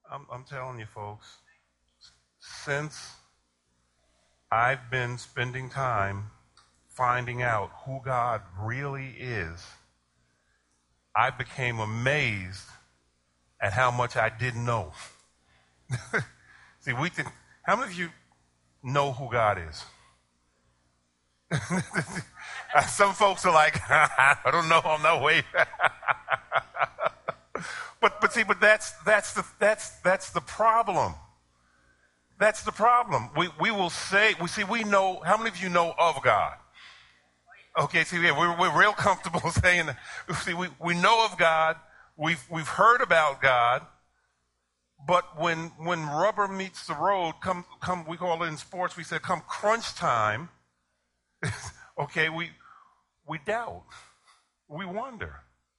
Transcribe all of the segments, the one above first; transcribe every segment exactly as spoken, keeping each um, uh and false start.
I'm, I'm telling you, folks, since I've been spending time finding out who God really is, I became amazed at how much I didn't know. See, we think, how many of you know who God is? Some folks are like, I don't know, I'm not waiting. but but see, but that's that's the that's that's the problem. That's the problem. We we will say, we see, we know. How many of you know of God? Okay, see, yeah, we're we're real comfortable saying that. See, we we know of God. We've we've heard about God. But when when rubber meets the road, come come we call it in sports, we said come crunch time. Okay, we we doubt. We wonder.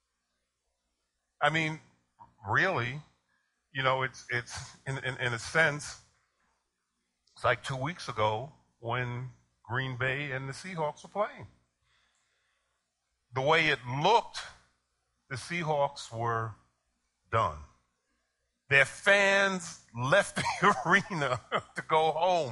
I mean, really, you know, it's it's in, in, in a sense, it's like two weeks ago when Green Bay and the Seahawks were playing. The way it looked, the Seahawks were done. Their fans left the arena to go home.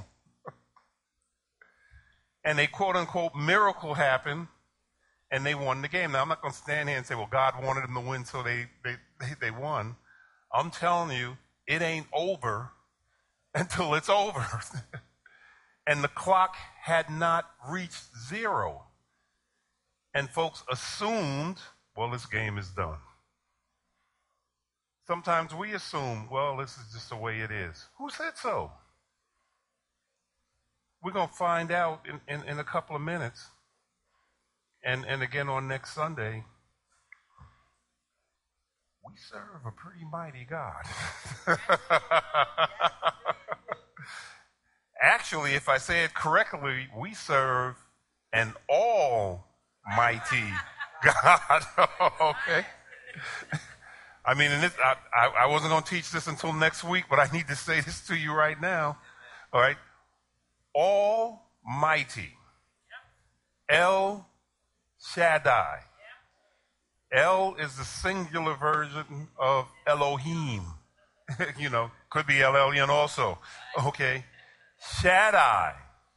And a quote-unquote miracle happened, and they won the game. Now, I'm not going to stand here and say, well, God wanted them to win, so they, they, they, they won. I'm telling you, it ain't over until it's over. And the clock had not reached zero. And folks assumed, well, this game is done. Sometimes we assume, well, this is just the way it is. Who said so? We're going to find out in, in, in a couple of minutes. And, and again on next Sunday, we serve a pretty mighty God. Actually, if I say it correctly, we serve an almighty God. Okay? I mean, and this, I, I, I wasn't going to teach this until next week, but I need to say this to you right now. All right? Almighty. El Shaddai. El is the singular version of Elohim. You know, could be El Elyon also. Okay. Shaddai.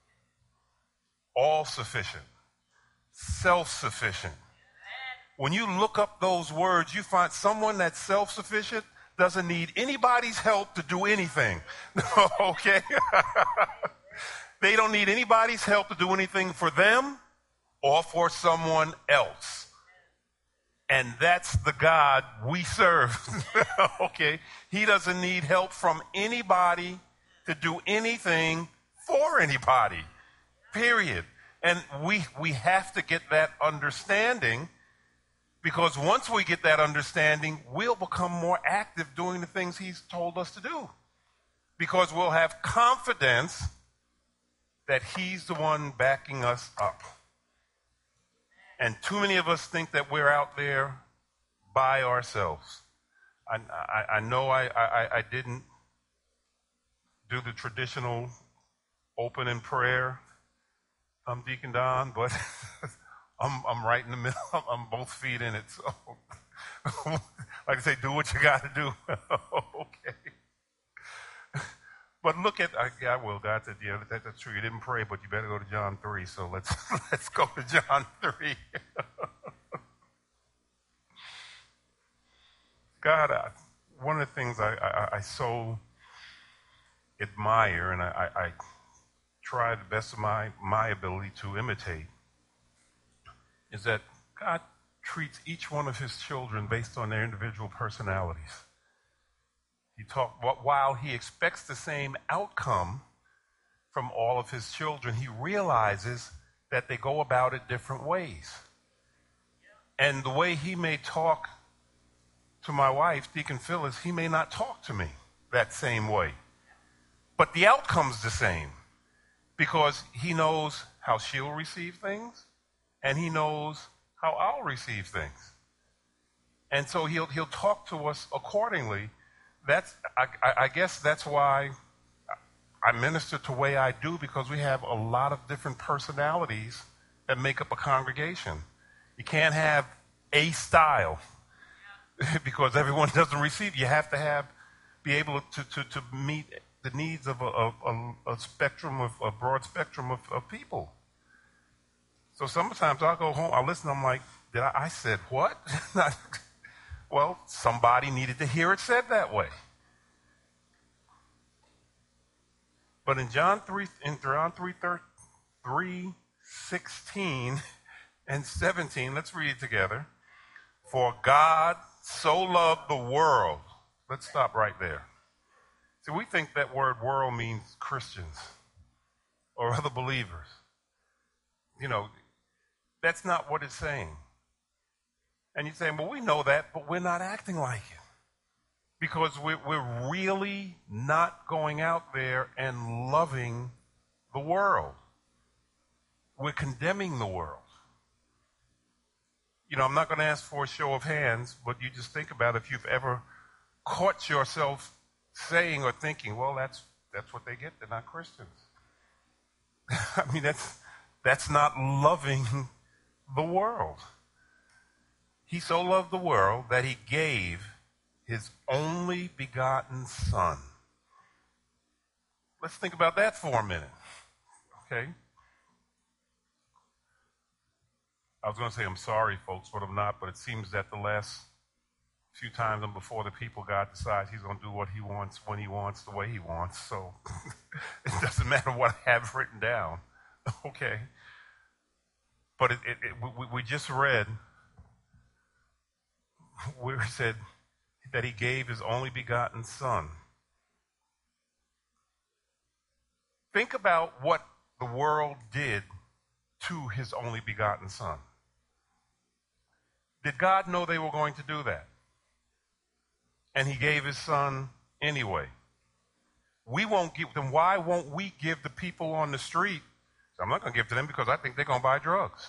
All sufficient. Self-sufficient. When you look up those words, you find someone that's self-sufficient doesn't need anybody's help to do anything. Okay? They don't need anybody's help to do anything for them or for someone else. And that's the God we serve. Okay? He doesn't need help from anybody to do anything for anybody. Period. And we we have to get that understanding, because once we get that understanding, we'll become more active doing the things he's told us to do. Because we'll have confidence that he's the one backing us up. And too many of us think that we're out there by ourselves. I, I, I know I, I, I didn't do the traditional open in prayer, um, Deacon Don, but I'm, I'm right in the middle. I'm both feet in it. So, like I say, do what you got to do. Okay. But look at, I, yeah, I will. God said, yeah, that, that's true. You didn't pray, but you better go to John three. So let's let's go to John three. God, I, one of the things I, I, I so admire, and I, I, I try the best of my, my ability to imitate, is that God treats each one of his children based on their individual personalities. He talk, while he expects the same outcome from all of his children, he realizes that they go about it different ways. And the way he may talk to my wife, Deacon Phyllis, he may not talk to me that same way. But the outcome's the same, because he knows how she'll receive things, and he knows how I'll receive things. And so he'll he'll talk to us accordingly. That's I, I guess that's why I minister the way I do, because we have a lot of different personalities that make up a congregation. You can't have a style because everyone doesn't receive. You have to have be able to, to, to meet the needs of a, a, a spectrum of a broad spectrum of, of people. So sometimes I'll go home, I'll listen, I'm like, did I, I said what? Well, somebody needed to hear it said that way. But in John three, in John three, sixteen and seventeen, let's read it together. For God so loved the world. Let's stop right there. See, we think that word world means Christians or other believers. You know, that's not what it's saying. And you're saying, well, we know that, but we're not acting like it. Because we're, we're really not going out there and loving the world. We're condemning the world. You know, I'm not going to ask for a show of hands, but you just think about if you've ever caught yourself saying or thinking, well, that's that's what they get. They're not Christians. I mean, that's that's not loving the world. He so loved the world that he gave his only begotten Son. Let's think about that for a minute, okay? I was going to say I'm sorry, folks, but I'm not, but it seems that the last few times I'm before the people, God decides he's going to do what he wants, when he wants, the way he wants, so it doesn't matter what I have written down, okay? But it, it, it, we, we just read where he said that he gave his only begotten Son. Think about what the world did to his only begotten Son. Did God know they were going to do that? And he gave his Son anyway. We won't give them. Why won't we give the people on the street? So I'm not going to give to them because I think they're going to buy drugs.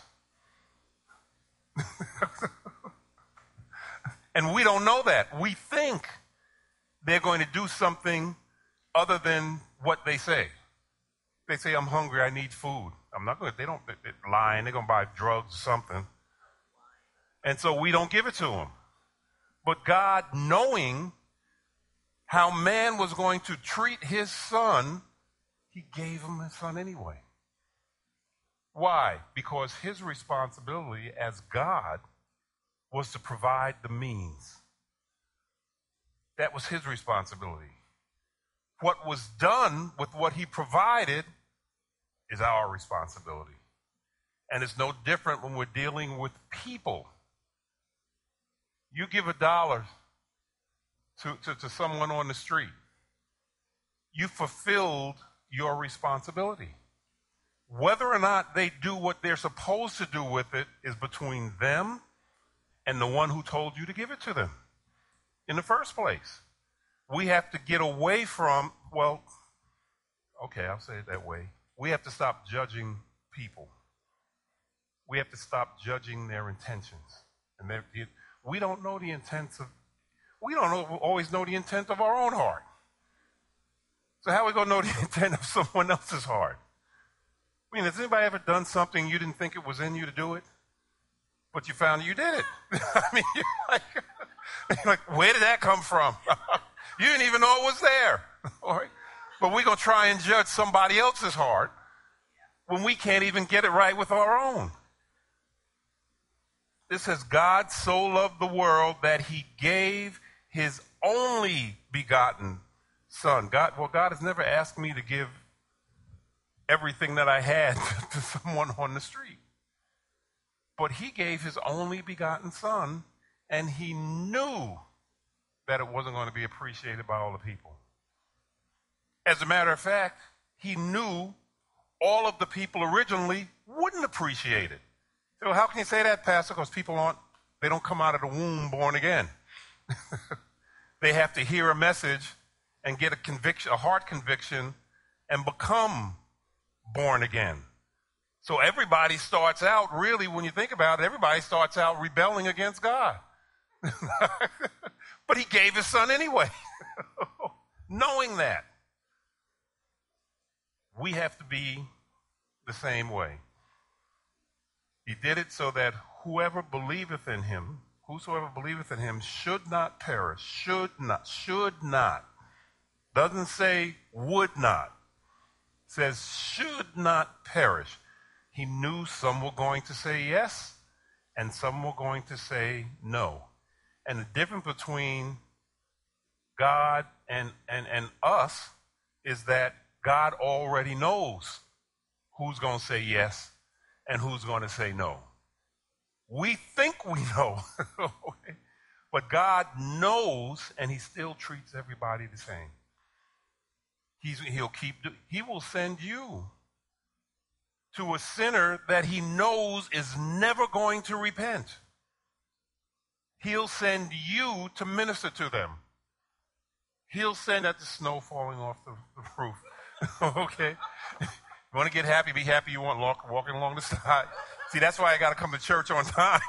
And we don't know that. We think they're going to do something other than what they say. They say, I'm hungry, I need food. I'm not going to, they don't, they're lying, they're going to buy drugs or something. And so we don't give it to them. But God, knowing how man was going to treat his Son, he gave him his Son anyway. Why? Because his responsibility as God was to provide the means. That was his responsibility. What was done with what he provided is our responsibility. And it's no different when we're dealing with people. You give a dollar to, to, to someone on the street. You fulfilled your responsibility. Whether or not they do what they're supposed to do with it is between them and the one who told you to give it to them in the first place. We have to get away from, well, okay, I'll say it that way. We have to stop judging people. We have to stop judging their intentions. And we don't know the intents of, we don't know, always know the intent of our own heart. So how are we going to know the intent of someone else's heart? I mean, has anybody ever done something you didn't think it was in you to do it, but you found you did it? I mean, you're like, you're like, where did that come from? You didn't even know it was there. All right? But we're going to try and judge somebody else's heart when we can't even get it right with our own. It says, God so loved the world that he gave his only begotten Son. God, well, God has never asked me to give everything that I had to someone on the street. But he gave his only begotten Son, and he knew that it wasn't going to be appreciated by all the people. As a matter of fact, he knew all of the people originally wouldn't appreciate it. So how can you say that, Pastor? Because people aren't, they don't come out of the womb born again. They have to hear a message and get a conviction, a heart conviction, and become born again. So everybody starts out, really, when you think about it, everybody starts out rebelling against God. But he gave his Son anyway. Knowing that. We have to be the same way. He did it so that whoever believeth in him, whosoever believeth in him should not perish, should not, should not, Doesn't say would not. It says should not perish. He knew some were going to say yes and some were going to say no. And the difference between God and, and, and us is that God already knows who's going to say yes and who's going to say no. We think we know, but God knows, and he still treats everybody the same. He's, he'll keep, he will send you to a sinner that he knows is never going to repent. He'll send you to minister to them. He'll send at the snow falling off the, the roof. Okay? You want to get happy, be happy. You want walk, walking along the side. See, that's why I got to come to church on time.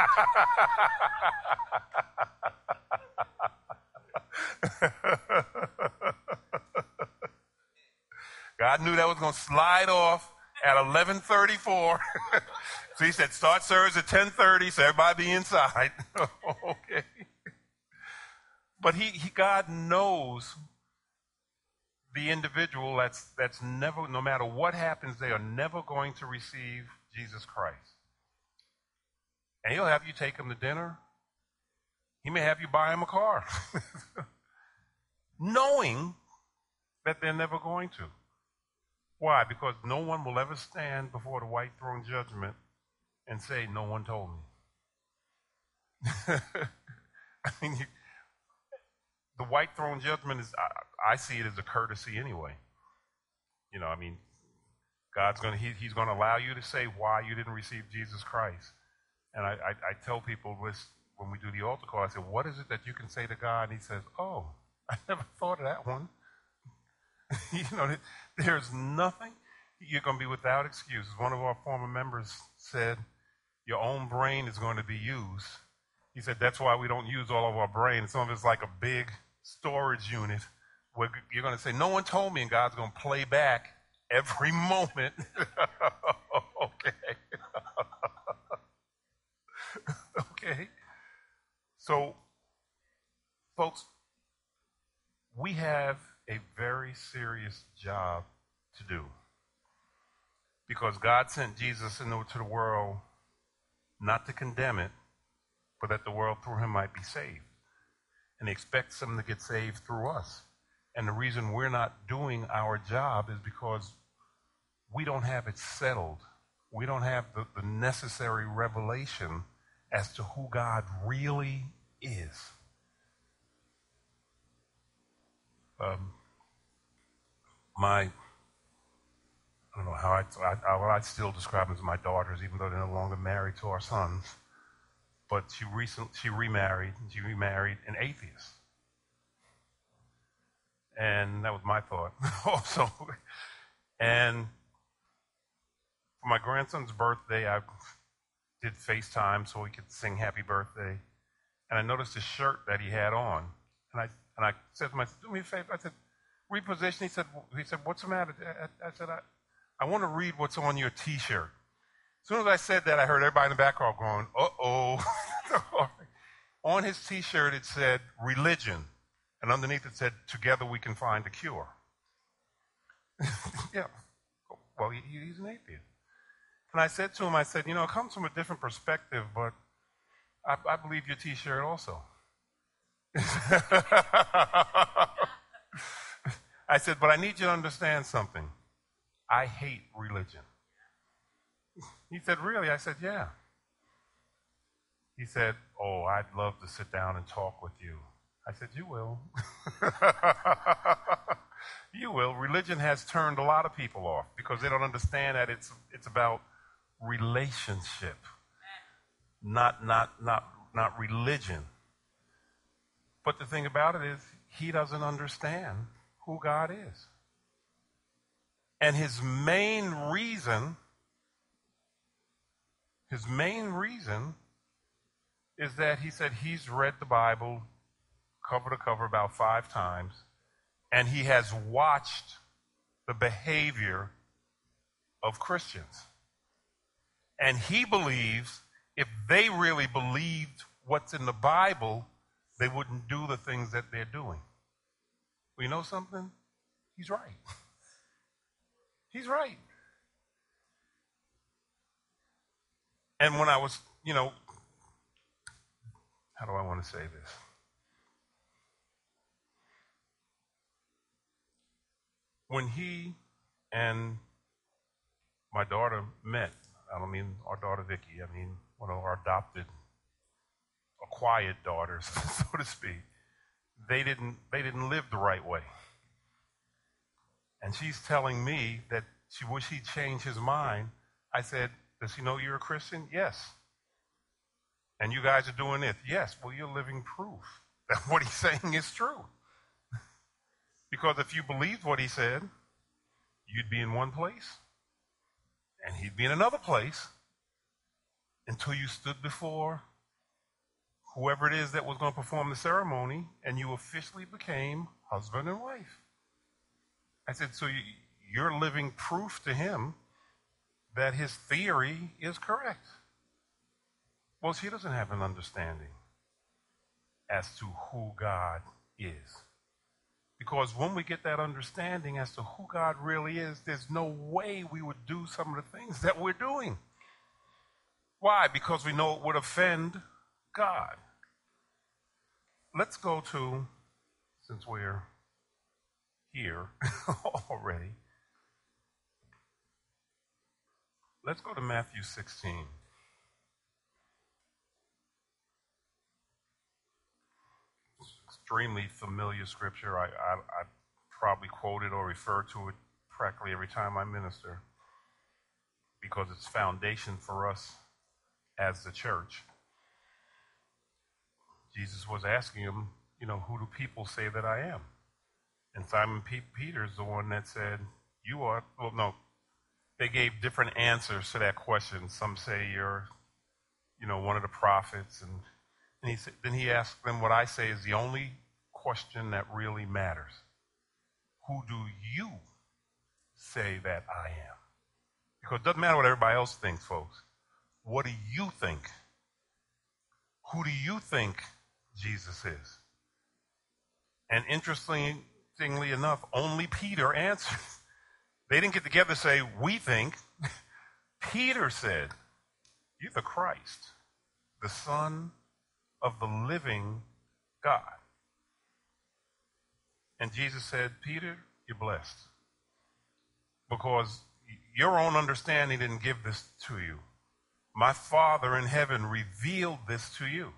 God knew that was going to slide off at eleven thirty-four. So he said, start service at ten thirty, so everybody be inside. Okay. But he, he, God knows the individual that's, that's never, no matter what happens, they are never going to receive Jesus Christ. And he'll have you take them to dinner. He may have you buy them a car. Knowing that they're never going to. Why? Because no one will ever stand before the white throne judgment and say, no one told me. I mean, you, the white throne judgment is, I, I see it as a courtesy anyway. You know, I mean, God's going to, he, he's going to allow you to say why you didn't receive Jesus Christ. And I, I, I tell people this, when we do the altar call, I say, what is it that you can say to God? And he says, oh, I never thought of that one. You know, there's nothing. You're going to be without excuses. One of our former members said, your own brain is going to be used. He said, that's why we don't use all of our brain. Some of it's like a big storage unit where you're going to say, no one told me, and God's going to play back every moment. Okay. Okay. So, folks, we have a very serious job to do. Because God sent Jesus into the world not to condemn it, but that the world through him might be saved. And he expects them to get saved through us. And the reason we're not doing our job is because we don't have it settled. We don't have the, the necessary revelation as to who God really is. Um, my, I don't know how I, I, well, I still describe them as my daughters, even though they're no longer married to our sons. But she recently, she remarried, she remarried an atheist. And that was my thought also. And for my grandson's birthday, I did FaceTime so he could sing happy birthday. And I noticed his shirt that he had on. And I and I said to myself, do me a favor. I said, reposition. He said, he said, what's the matter? I, I said, I, I want to read what's on your T-shirt. As soon as I said that, I heard everybody in the background going, uh-oh. On his T-shirt, it said, religion. And underneath it said, together we can find a cure. Yeah. Well, he, he's an atheist. And I said to him, I said, you know, it comes from a different perspective, but I, I believe your T-shirt also. I said, but I need you to understand something. I hate religion. He said, really? I said, yeah. He said, oh, I'd love to sit down and talk with you. I said, you will. You will. Religion has turned a lot of people off because they don't understand that it's it's about relationship, not not not not religion. But the thing about it is, he doesn't understand who God is. And his main reason, his main reason is that he said he's read the Bible cover to cover about five times, and he has watched the behavior of Christians. And he believes if they really believed what's in the Bible, they wouldn't do the things that they're doing. Well, you know something? He's right. He's right. And when I was, you know, how do I want to say this? When he and my daughter met, I don't mean our daughter Vicky, I mean one of our adopted, acquired daughters, so to speak, they didn't they didn't live the right way. And she's telling me that she wished he'd change his mind. I said, does he know you're a Christian? Yes. And you guys are doing this? Yes. Well, you're living proof that what he's saying is true. Because if you believed what he said, you'd be in one place, and he'd be in another place until you stood before whoever it is that was going to perform the ceremony, and you officially became husband and wife. I said, so you, you're living proof to him that his theory is correct. Well, she doesn't have an understanding as to who God is. Because when we get that understanding as to who God really is, there's no way we would do some of the things that we're doing. Why? Because we know it would offend God. Let's go to, since we're here already, let's go to Matthew sixteen. Extremely familiar scripture. I, I, I probably quote it or refer to it practically every time I minister because it's foundation for us as the church. Jesus was asking him, you know, who do people say that I am? And Simon P- Peter's the one that said, you are, well, no, they gave different answers to that question. Some say you're, you know, one of the prophets. And, and he said, then he asked them what I say is the only question that really matters. Who do you say that I am? Because it doesn't matter what everybody else thinks, folks. What do you think? Who do you think Jesus is? And interestingly enough, only Peter answered. They didn't get together and say, we think. Peter said, you're the Christ, the Son of the living God. And Jesus said, Peter, you're blessed. Because your own understanding didn't give this to you. My Father in heaven revealed this to you.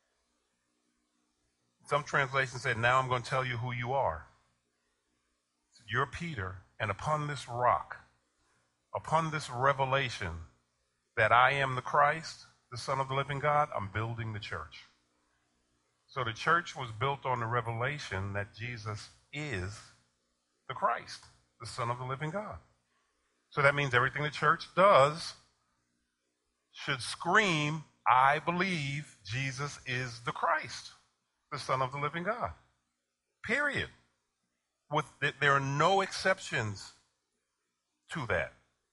Some translations said, now I'm going to tell you who you are. You're Peter, and upon this rock, upon this revelation that I am the Christ, the Son of the living God, I'm building the church. So the church was built on the revelation that Jesus is the Christ, the Son of the living God. So that means everything the church does should scream, I believe Jesus is the Christ, the Son of the living God. Period. With there are no exceptions to that.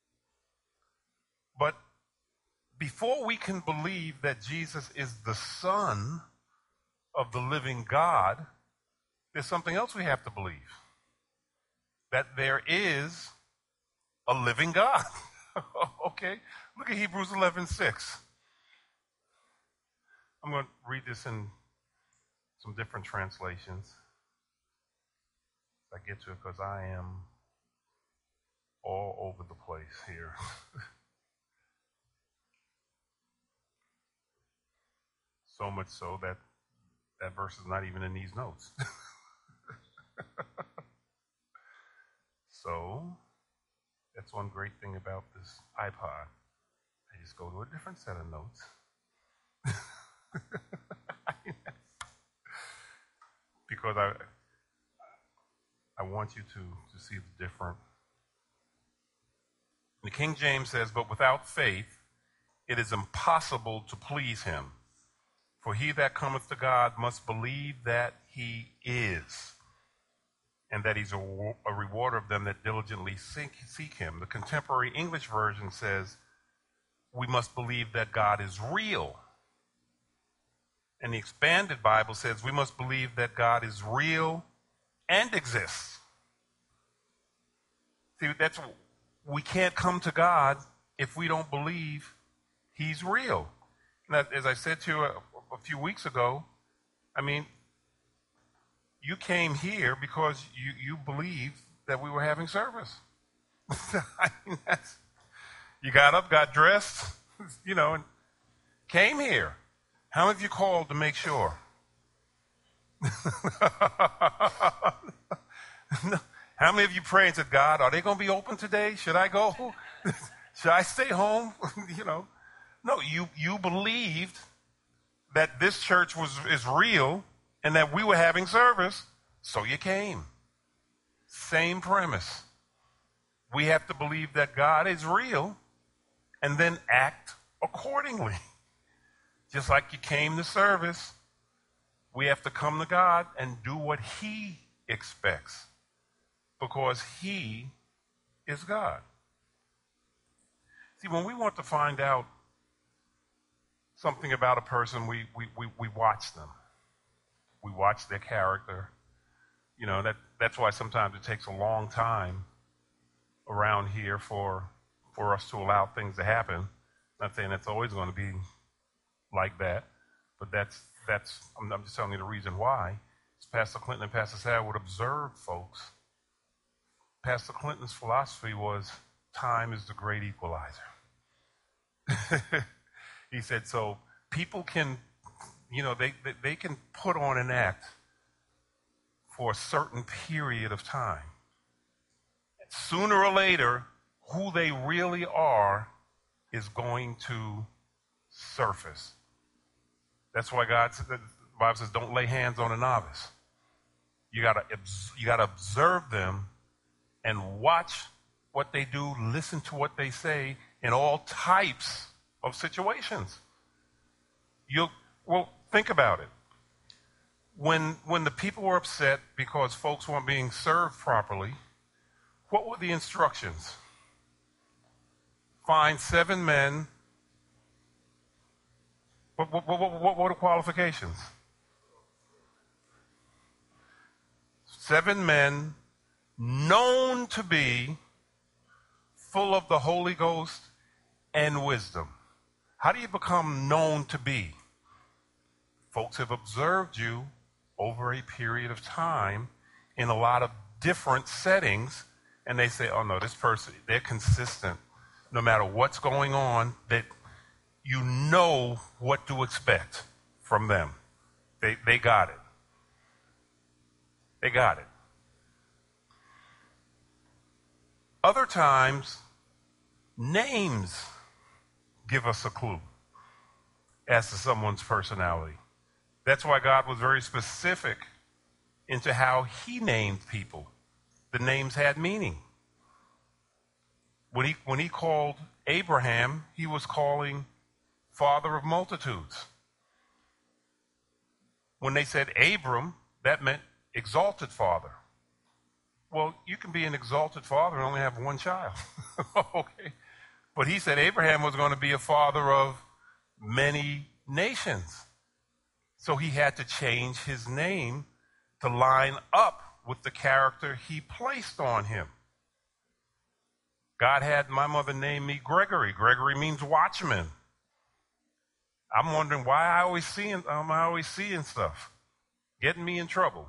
But before we can believe that Jesus is the Son of the living God, there's something else we have to believe. That there is a living God. Okay? Look at Hebrews eleven six. I'm going to read this in some different translations. I get to it because I am all over the place here. So much so that that verse is not even in these notes. So that's one great thing about this iPod. I just go to a different set of notes. Because I I want you to, to see the different. The King James says, but without faith it is impossible to please him. For he that cometh to God must believe that he is, and that he's a, a rewarder of them that diligently seek, seek him. The contemporary English version says, we must believe that God is real. And the expanded Bible says, we must believe that God is real and exists. See, that's, we can't come to God if we don't believe he's real. Now, as I said to you a, a few weeks ago, I mean, you came here because you, you believed that we were having service. I mean, that's, you got up, got dressed, you know, and came here. How many of you called to make sure? How many of you prayed and said, God, are they going to be open today? Should I go? Should I stay home? You know, no, you, you believed that this church was is real and that we were having service, so you came. Same premise. We have to believe that God is real and then act accordingly. Just like you came to service, we have to come to God and do what he expects because he is God. See, when we want to find out something about a person, we, we, we, we watch them. We watch their character. You know, that, that's why sometimes it takes a long time around here for for us to allow things to happen. Not saying it's always going to be like that, but that's that's I'm, I'm just telling you the reason why. Pastor Clinton and Pastor Sad would observe folks. Pastor Clinton's philosophy was time is the great equalizer. He said, so people can, you know, they, they they can put on an act for a certain period of time. Sooner or later, who they really are is going to surface. That's why God, the Bible says, don't lay hands on a novice. You gotta, you gotta observe them and watch what they do, listen to what they say in all types of situations. You'll, well, think about it. When, when the people were upset because folks weren't being served properly, what were the instructions? Find seven men. What, what, what, what, what were the qualifications? Seven men known to be full of the Holy Ghost and wisdom. How do you become known to be? Folks have observed you over a period of time in a lot of different settings, and they say, oh no, this person, they're consistent. No matter what's going on, that you know what to expect from them. They, they got it. They got it. Other times, names give us a clue as to someone's personality. That's why God was very specific into how he named people. The names had meaning. When he, when he called Abraham, he was calling father of multitudes. When they said Abram, that meant exalted father. Well, you can be an exalted father and only have one child. Okay. But he said Abraham was going to be a father of many nations. So he had to change his name to line up with the character he placed on him. God had my mother name me Gregory. Gregory means watchman. I'm wondering why I always seeing um, I always seeing stuff, getting me in trouble.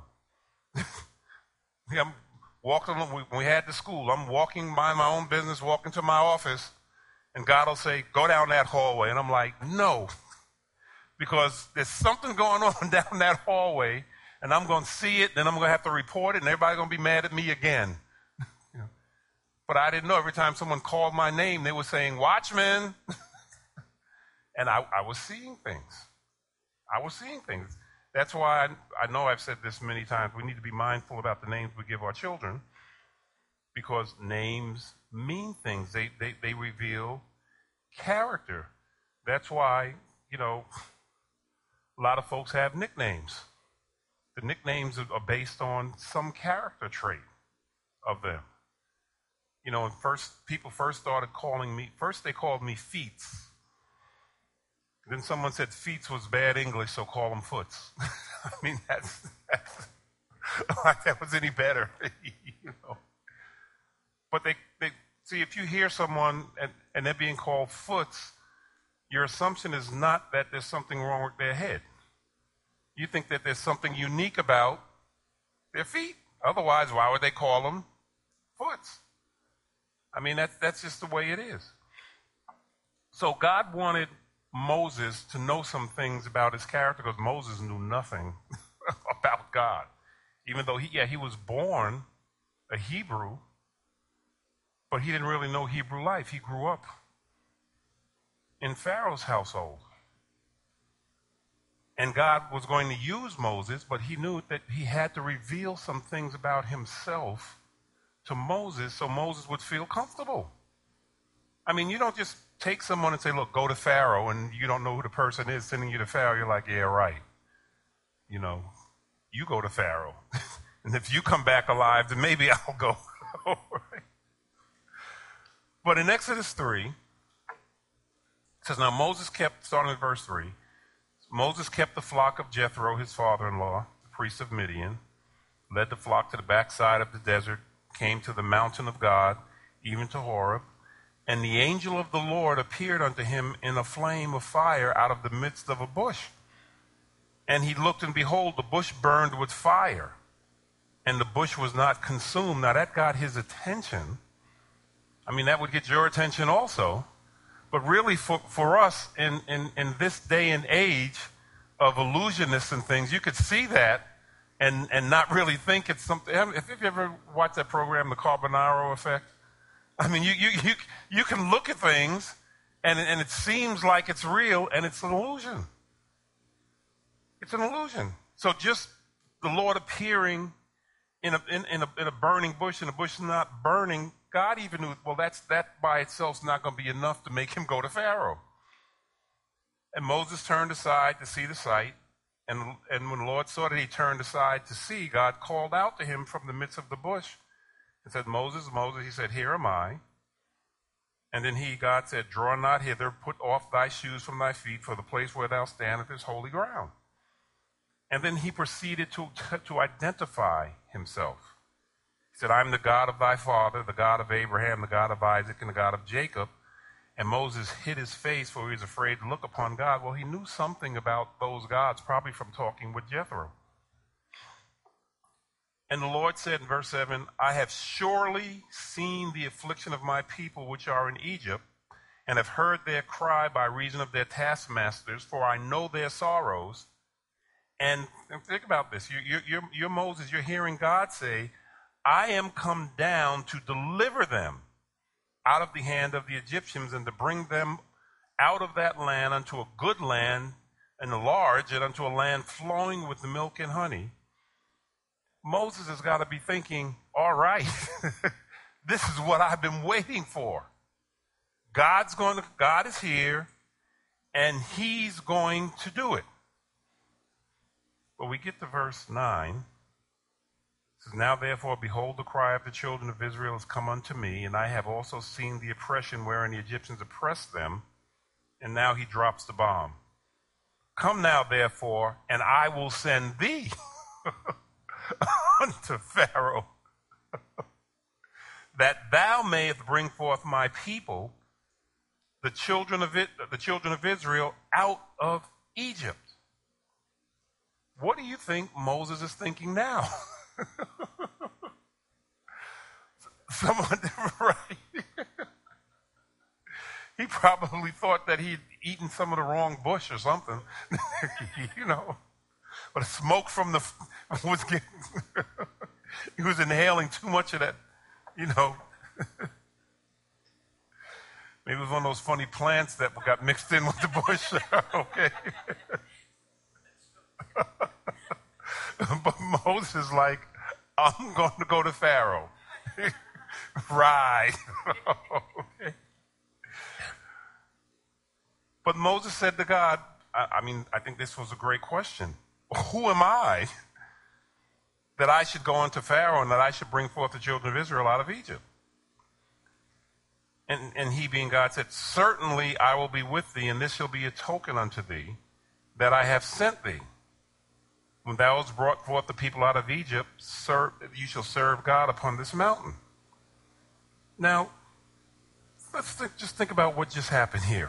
I'm walking when we had the school. I'm walking by my own business, walking to my office, and God will say, "Go down that hallway," and I'm like, "No," because there's something going on down that hallway, and I'm going to see it, and I'm going to have to report it, and everybody's going to be mad at me again. But I didn't know. Every time someone called my name, they were saying, "Watchman." And I, I was seeing things. I was seeing things. That's why I, I know I've said this many times. We need to be mindful about the names we give our children, because names mean things. They, they, they reveal character. That's why, you know, a lot of folks have nicknames. The nicknames are based on some character trait of them. You know, when first people first started calling me, first they called me Feets. Then someone said Feets was bad English, so call them Foots. I mean, that's, that's like that was any better. You know? But they, they see, if you hear someone and, and they're being called foots, your assumption is not that there's something wrong with their head. You think that there's something unique about their feet. Otherwise, why would they call them foots? I mean, that's, that's just the way it is. So God wanted Moses to know some things about his character because Moses knew nothing about God. Even though, he, yeah, he was born a Hebrew, but he didn't really know Hebrew life. He grew up in Pharaoh's household. And God was going to use Moses, but he knew that he had to reveal some things about himself to Moses so Moses would feel comfortable. I mean, you don't just take someone and say, look, go to Pharaoh, and you don't know who the person is sending you to Pharaoh. You're like, yeah, right. You know, you go to Pharaoh. And if you come back alive, then maybe I'll go. But in Exodus three, it says, now Moses kept, starting at verse three, Moses kept the flock of Jethro, his father-in-law, the priest of Midian, led the flock to the backside of the desert, came to the mountain of God, even to Horeb, and the angel of the Lord appeared unto him in a flame of fire out of the midst of a bush. And he looked, and behold, the bush burned with fire, and the bush was not consumed. Now that got his attention. I mean, that would get your attention also. But really, for, for us in, in, in this day and age of illusionists and things, you could see that and, and not really think it's something. If you ever watched that program, The Carbonaro Effect, I mean, you, you, you, you can look at things and, and it seems like it's real, and it's an illusion. It's an illusion. So just the Lord appearing in a, in, in a, in a burning bush, and the bush not burning, God even knew, well, that's, that by itself is not going to be enough to make him go to Pharaoh. And Moses turned aside to see the sight. And, and when the Lord saw that he turned aside to see, God called out to him from the midst of the bush and said, Moses, Moses, he said, here am I. And then he, God said, draw not hither, put off thy shoes from thy feet, for the place where thou standest is holy ground. And then he proceeded to, to identify himself. He said, I'm the God of thy father, the God of Abraham, the God of Isaac, and the God of Jacob. And Moses hid his face, for he was afraid to look upon God. Well, he knew something about those gods, probably from talking with Jethro. And the Lord said in verse seven, I have surely seen the affliction of my people which are in Egypt, and have heard their cry by reason of their taskmasters, for I know their sorrows. And, and think about this. You, you, you're, you're Moses, you're hearing God say, I am come down to deliver them out of the hand of the Egyptians, and to bring them out of that land unto a good land, and large, and unto a land flowing with the milk and honey. Moses has got to be thinking, all right, this is what I've been waiting for. God's going to, God is here, and he's going to do it. But we get to verse nine. It says, now therefore, behold, the cry of the children of Israel has come unto me, and I have also seen the oppression wherein the Egyptians oppressed them. And now he drops the bomb. Come now, therefore, and I will send thee unto Pharaoh, that thou mayest bring forth my people, the children of it, the children of Israel, out of Egypt. What do you think Moses is thinking now? Someone, right? He probably thought that he'd eaten some of the wrong bush or something, you know. But the smoke from the was getting. He was inhaling too much of that, you know. Maybe it was one of those funny plants that got mixed in with the bush. Okay. But Moses is like, I'm going to go to Pharaoh. Right. Okay. But Moses said to God, I, I mean, I think this was a great question. Who am I that I should go unto Pharaoh and that I should bring forth the children of Israel out of Egypt? And, and he, being God, said, certainly I will be with thee, and this shall be a token unto thee that I have sent thee. when thou hast brought forth the people out of Egypt, serve, you shall serve God upon this mountain. Now, let's think, just think about what just happened here.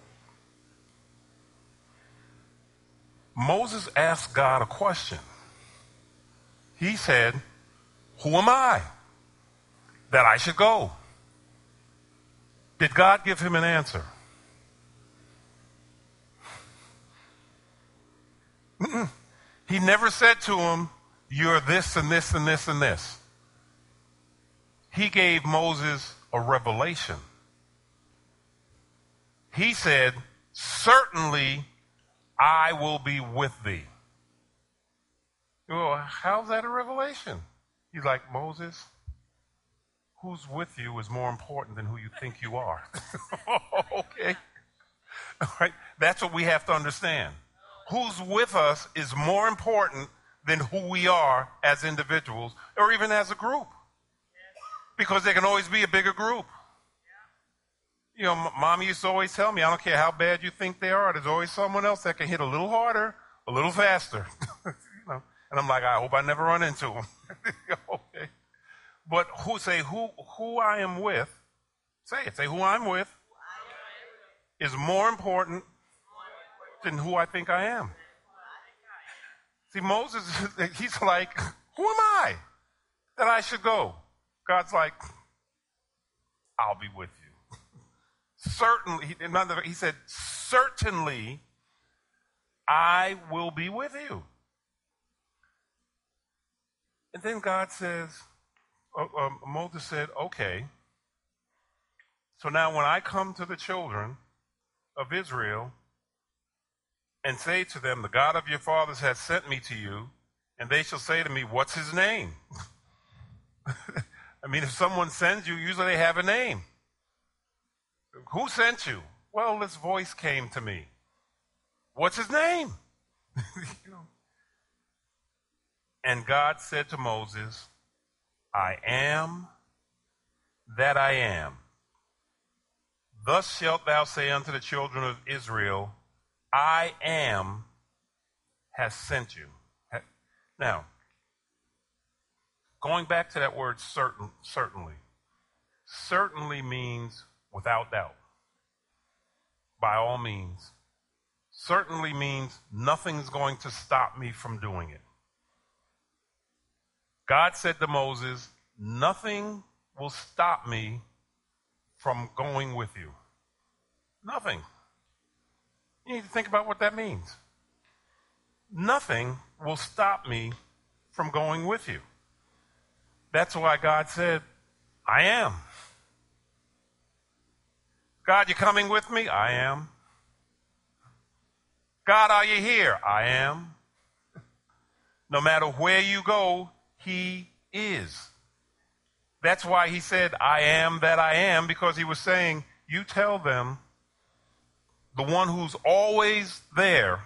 Moses asked God a question. He said, who am I that I should go? Did God give him an answer? Mm-mm. He never said to him, you're this and this and this and this. He gave Moses a revelation. He said, certainly I will be with thee. Well, how's that a revelation? He's like, Moses, who's with you is more important than who you think you are. Okay. All right. That's what we have to understand. Who's with us is more important than who we are as individuals or even as a group. Because there can always be a bigger group. You know, m- Mommy used to always tell me, I don't care how bad you think they are, there's always someone else that can hit a little harder, a little faster. You know? And I'm like, I hope I never run into them. Okay. But who say who who I am with, say it, say who I'm with is more important than who I think I am. See, Moses, he's like, who am I that I should go? God's like, I'll be with you. Certainly, he, he said, certainly I will be with you. And then God says, uh, um, Moses said, okay, so now when I come to the children of Israel and say to them, the God of your fathers has sent me to you, and they shall say to me, what's his name? I mean, if someone sends you, usually they have a name. Who sent you? Well, this voice came to me. What's his name? You know. And God said to Moses, I am that I am. Thus shalt thou say unto the children of Israel, I am has sent you. Now, going back to that word certain, certainly. Certainly means without doubt. By all means. Certainly means nothing's going to stop me from doing it. God said to Moses, nothing will stop me from going with you. Nothing. You need to think about what that means. Nothing will stop me from going with you. That's why God said, I am. God, you coming with me? I am. God, are you here? I am. No matter where you go, he is. That's why he said, I am that I am, because he was saying, you tell them the one who's always there,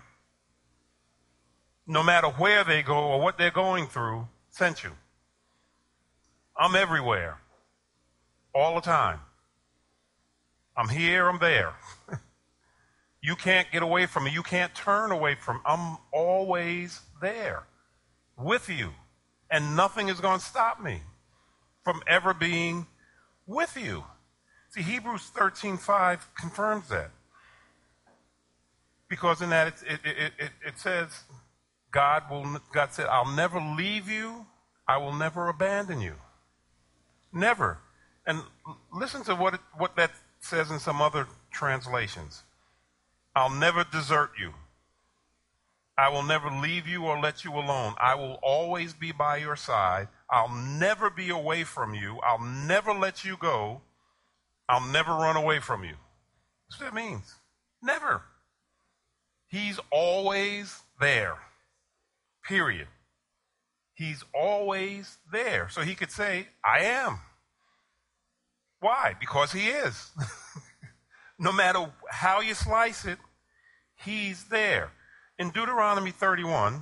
no matter where they go or what they're going through, sent you. I'm everywhere, all the time. I'm here, I'm there. You can't get away from me. You can't turn away from me. I'm always there with you. And nothing is going to stop me from ever being with you. See, Hebrews thirteen five confirms that. Because in that it, it, it, it, it says, God will. God said, I'll never leave you. I will never abandon you. Never. And listen to what it, what that says in some other translations. I'll never desert you. I will never leave you or let you alone. I will always be by your side. I'll never be away from you. I'll never let you go. I'll never run away from you. That's what that means. Never. He's always there. Period. He's always there. So he could say, I am. Why? Because he is. No matter how you slice it, he's there. In Deuteronomy thirty-one,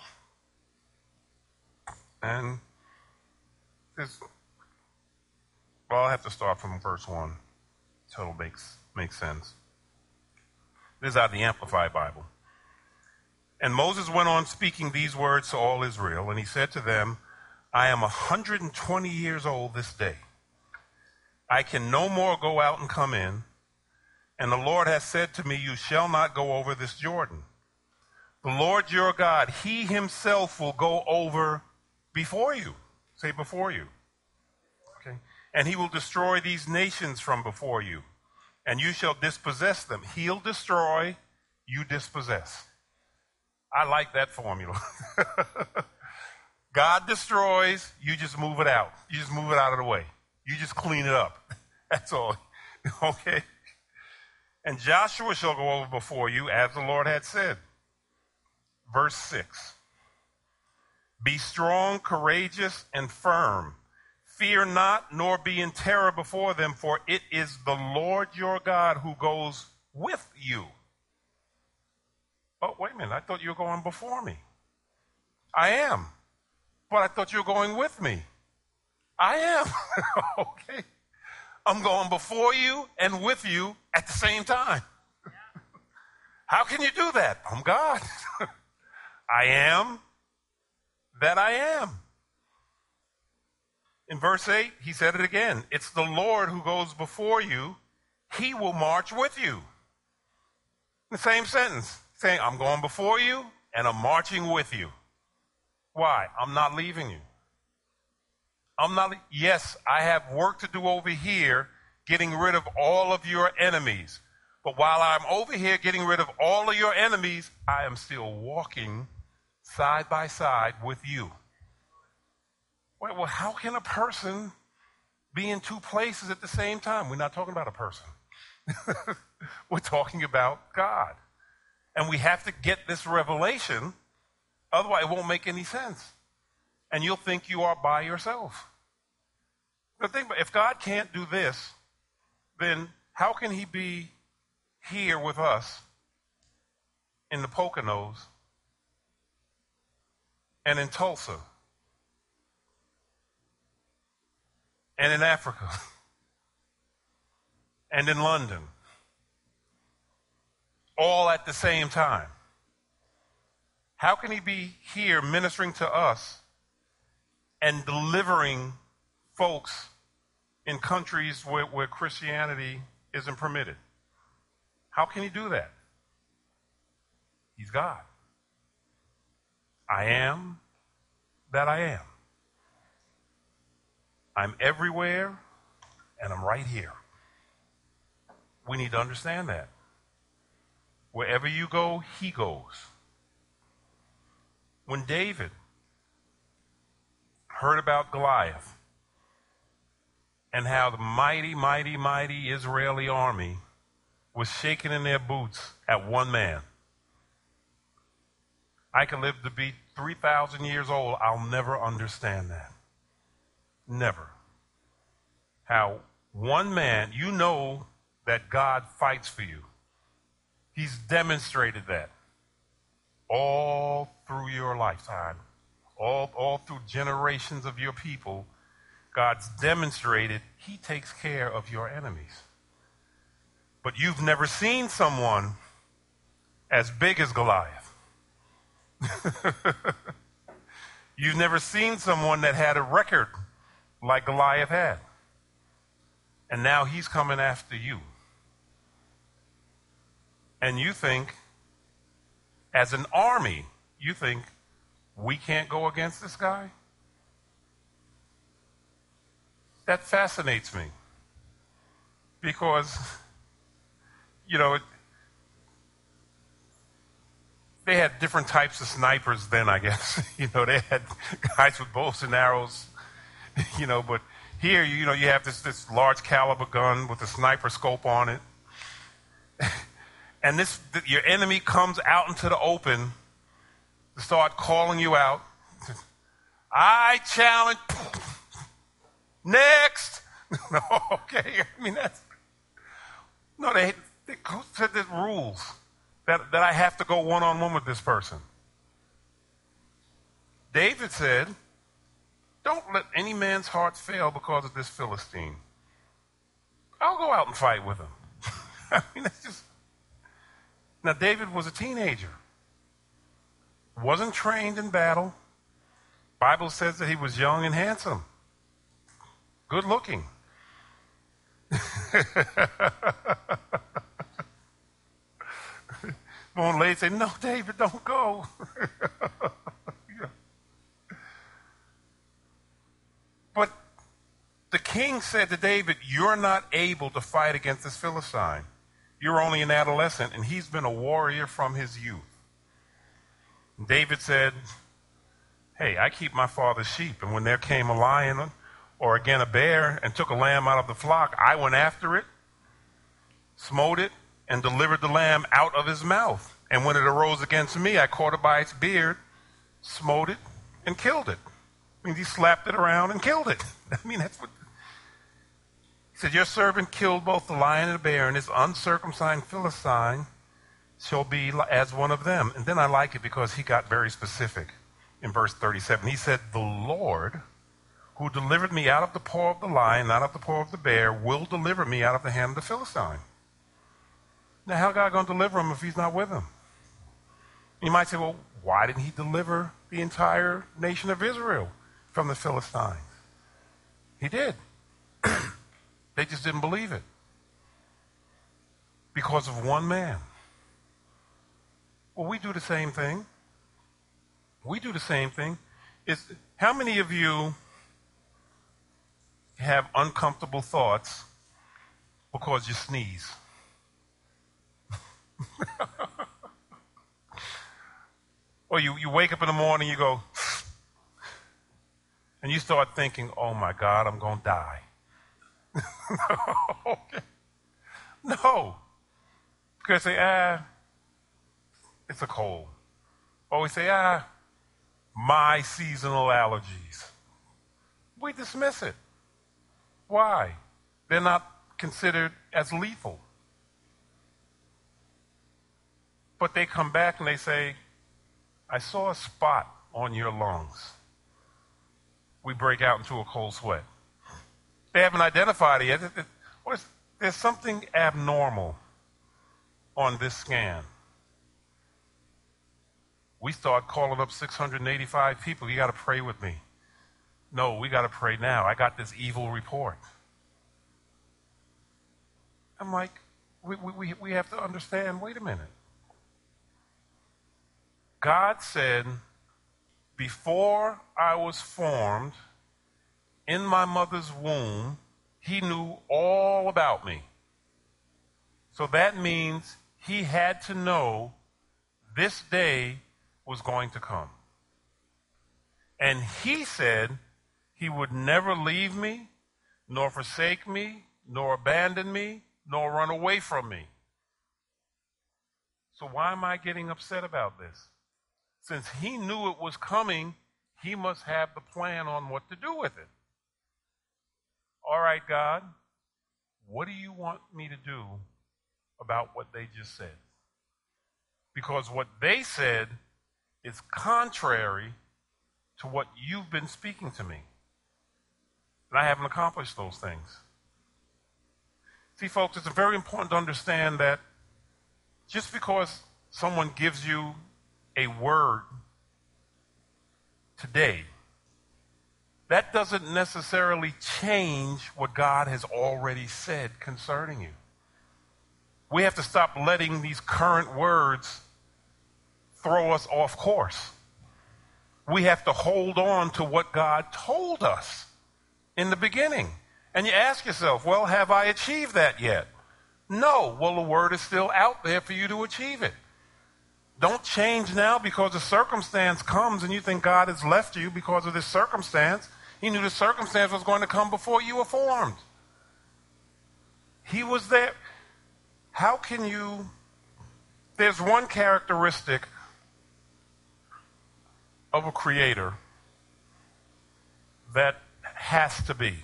and this, well, I'll have to start from verse one so it'll make, make sense. This is out of the Amplified Bible. And Moses went on speaking these words to all Israel, and he said to them, I am one hundred twenty years old this day. I can no more go out and come in, and the Lord has said to me, you shall not go over this Jordan. The Lord your God, he himself will go over before you. Say before you. Okay. And he will destroy these nations from before you, and you shall dispossess them. He'll destroy, you dispossess. I like that formula. God destroys, you just move it out. You just move it out of the way. You just clean it up. That's all. Okay? And Joshua shall go over before you, as the Lord had said. Verse six. Be strong, courageous, and firm. Fear not, nor be in terror before them, for it is the Lord your God who goes with you. Oh, wait a minute. I thought you were going before me. I am. But I thought you were going with me. I am. Okay. I'm going before you and with you at the same time. How can you do that? I'm God. I am that I am. In verse eight, he said it again. It's the Lord who goes before you. He will march with you. The same sentence, saying, I'm going before you and I'm marching with you. Why? I'm not leaving you. I'm not, yes, I have work to do over here, getting rid of all of your enemies. But while I'm over here getting rid of all of your enemies, I am still walking side by side with you. Wait, well, how can a person be in two places at the same time? We're not talking about a person. We're talking about God. And we have to get this revelation, otherwise it won't make any sense. And you'll think you are by yourself. But think about, if God can't do this, then how can he be here with us in the Poconos and in Tulsa and in Africa and in London all at the same time? How can he be here ministering to us and delivering folks in countries where, where Christianity isn't permitted? How can he do that? He's God. I am that I am. I'm everywhere and I'm right here. We need to understand that. Wherever you go, he goes. When David heard about Goliath and how the mighty, mighty, mighty Israeli army was shaking in their boots at one man. I can live to be three thousand years old. I'll never understand that. Never. How one man, you know that God fights for you. He's demonstrated that all through your lifetime, all, all through generations of your people. God's demonstrated he takes care of your enemies. But you've never seen someone as big as Goliath. You've never seen someone that had a record like Goliath had. And now he's coming after you. And you think, as an army, you think, we can't go against this guy? That fascinates me. Because, you know, it, they had different types of snipers then, I guess. You know, they had guys with bows and arrows, you know, but here, you know, you have this, this large caliber gun with a sniper scope on it. And this, your enemy comes out into the open to start calling you out. I challenge. Next. No, okay. I mean, that's, no, they, they said there's rules that, that I have to go one-on-one with this person. David said, don't let any man's heart fail because of this Philistine. I'll go out and fight with him. I mean, that's just... Now, David was a teenager. wasn't trained in battle. Bible says that he was young and handsome, good looking. One lady said, "No, David, don't go." Yeah. But the king said to David, "You're not able to fight against this Philistine. You're only an adolescent, and he's been a warrior from his youth." And David said, "Hey, I keep my father's sheep, and when there came a lion or again a bear and took a lamb out of the flock, I went after it, smote it, and delivered the lamb out of his mouth. And when it arose against me, I caught it by its beard, smote it, and killed it." I mean, he slapped it around and killed it. I mean, that's what... He said, "Your servant killed both the lion and the bear, and this uncircumcised Philistine shall be as one of them." And then I like it because he got very specific in verse thirty-seven. He said, "The Lord, who delivered me out of the paw of the lion, out of the paw of the bear, will deliver me out of the hand of the Philistine." Now, how is God going to deliver him if he's not with him? You might say, well, why didn't he deliver the entire nation of Israel from the Philistines? He did. They just didn't believe it. Because of one man. Well, we do the same thing. We do the same thing. It's, how many of you have uncomfortable thoughts because you sneeze? Or you, you wake up in the morning, you go, and you start thinking, "Oh my God, I'm going to die." Okay. No. Because say, ah, it's a cold. Or we say, ah, my seasonal allergies. We dismiss it. Why? They're not considered as lethal. But they come back and they say, "I saw a spot on your lungs." We break out into a cold sweat. They haven't identified it yet. It, it, what is, there's something abnormal on this scan. We start calling up six hundred eighty-five people. "You got to pray with me." No, we got to pray now. I got this evil report. I'm like, we, we, we have to understand, wait a minute. God said, before I was formed in my mother's womb, he knew all about me. So that means he had to know this day was going to come. And he said he would never leave me, nor forsake me, nor abandon me, nor run away from me. So why am I getting upset about this? Since he knew it was coming, he must have the plan on what to do with it. All right, God, what do you want me to do about what they just said? Because what they said is contrary to what you've been speaking to me. And I haven't accomplished those things. See, folks, it's very important to understand that just because someone gives you a word today, that doesn't necessarily change what God has already said concerning you. We have to stop letting these current words throw us off course. We have to hold on to what God told us in the beginning. And you ask yourself, well, have I achieved that yet? No. Well, the word is still out there for you to achieve it. Don't change now because a circumstance comes and you think God has left you because of this circumstance. He knew the circumstance was going to come before you were formed. He was there. How can you... There's one characteristic of a creator that has to be.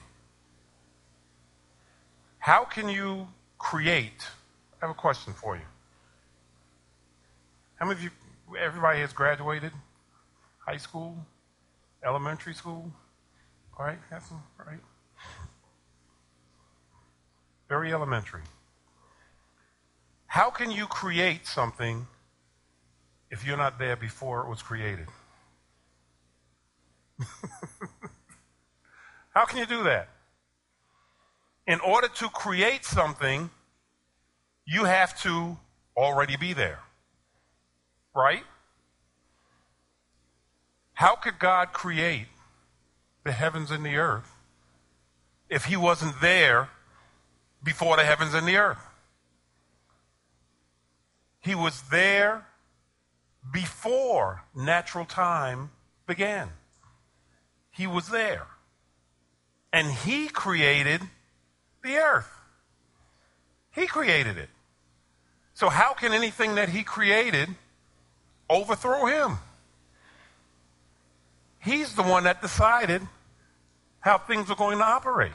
How can you create? I have a question for you. How many of you, everybody has graduated high school, elementary school? All right, that's all right. Very elementary. How can you create something if you're not there before it was created? How can you do that? In order to create something, you have to already be there, right? How could God create the heavens and the earth if he wasn't there before the heavens and the earth? He was there before natural time began. He was there. And he created the earth. He created it. So how can anything that he created overthrow him? He's the one that decided how things are going to operate.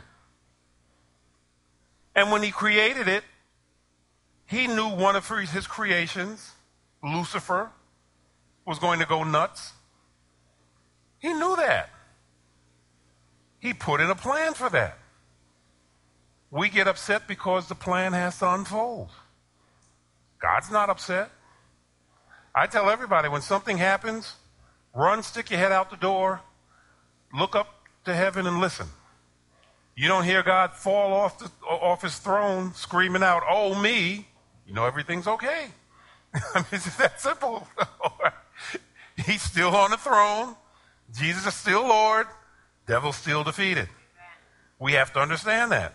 And when he created it, he knew one of his creations, Lucifer, was going to go nuts. He knew that. He put in a plan for that. We get upset because the plan has to unfold. God's not upset. I tell everybody, when something happens, run, stick your head out the door, look up to heaven and listen. You don't hear God fall off, the, off his throne screaming out, "Oh, me," you know everything's okay. I mean, it's that simple. He's still on the throne. Jesus is still Lord. Devil's still defeated. We have to understand that.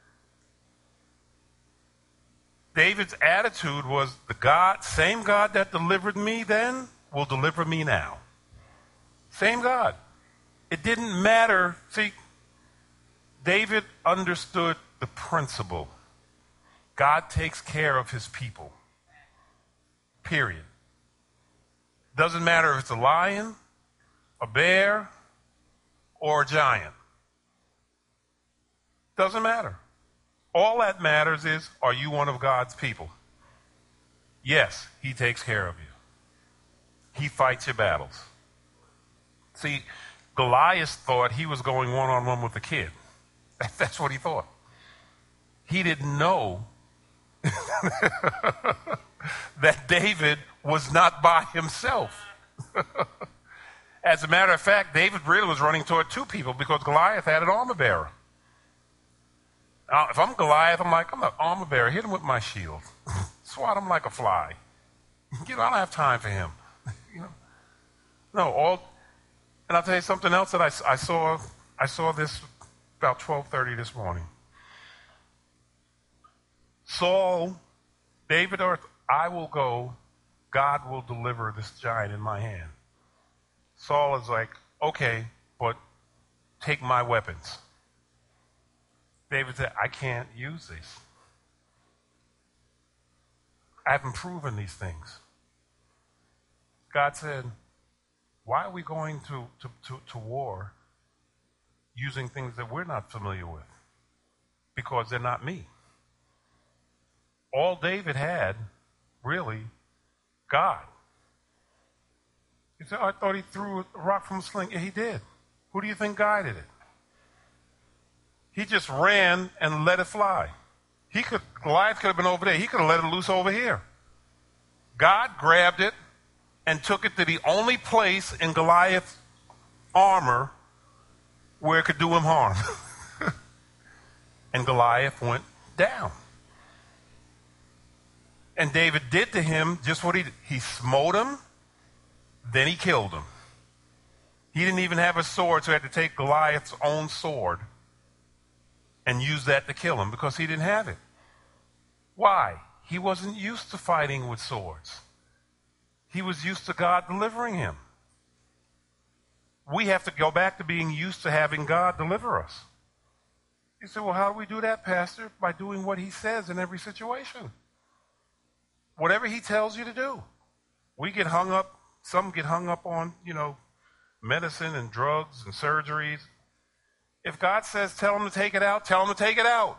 David's attitude was, the God, same God that delivered me then will deliver me now. Same God. It didn't matter. See, David understood the principle. God takes care of his people. Period. Doesn't matter if it's a lion, a bear, or a giant. Doesn't matter. All that matters is, are you one of God's people? Yes, he takes care of you. He fights your battles. See, Goliath thought he was going one-on-one with a kid. That's what he thought. He didn't know that David was not by himself. As a matter of fact, David really was running toward two people because Goliath had an armor bearer. Now, if I'm Goliath, I'm like, I'm an armor bearer. Hit him with my shield. Swat him like a fly. You know, I don't have time for him. You know, no, all. And I'll tell you something else that I, I saw. I saw this about twelve thirty this morning. Saul, David, or I will go. God will deliver this giant in my hand. Saul is like, okay, but take my weapons. David said, I can't use these. I haven't proven these things. God said, why are we going to, to, to, to war using things that we're not familiar with? Because they're not me. All David had, really, God. He said, oh, I thought he threw a rock from a sling. Yeah, he did. Who do you think guided it? He just ran and let it fly. He could, Goliath could have been over there. He could have let it loose over here. God grabbed it and took it to the only place in Goliath's armor where it could do him harm. And Goliath went down. And David did to him just what he did. He smote him, then he killed him. He didn't even have a sword, so he had to take Goliath's own sword and use that to kill him because he didn't have it. Why? He wasn't used to fighting with swords. He was used to God delivering him. We have to go back to being used to having God deliver us. You say, well, how do we do that, Pastor? By doing what he says in every situation. Whatever he tells you to do. We get hung up, some get hung up on, you know, medicine and drugs and surgeries. If God says tell him to take it out, tell him to take it out.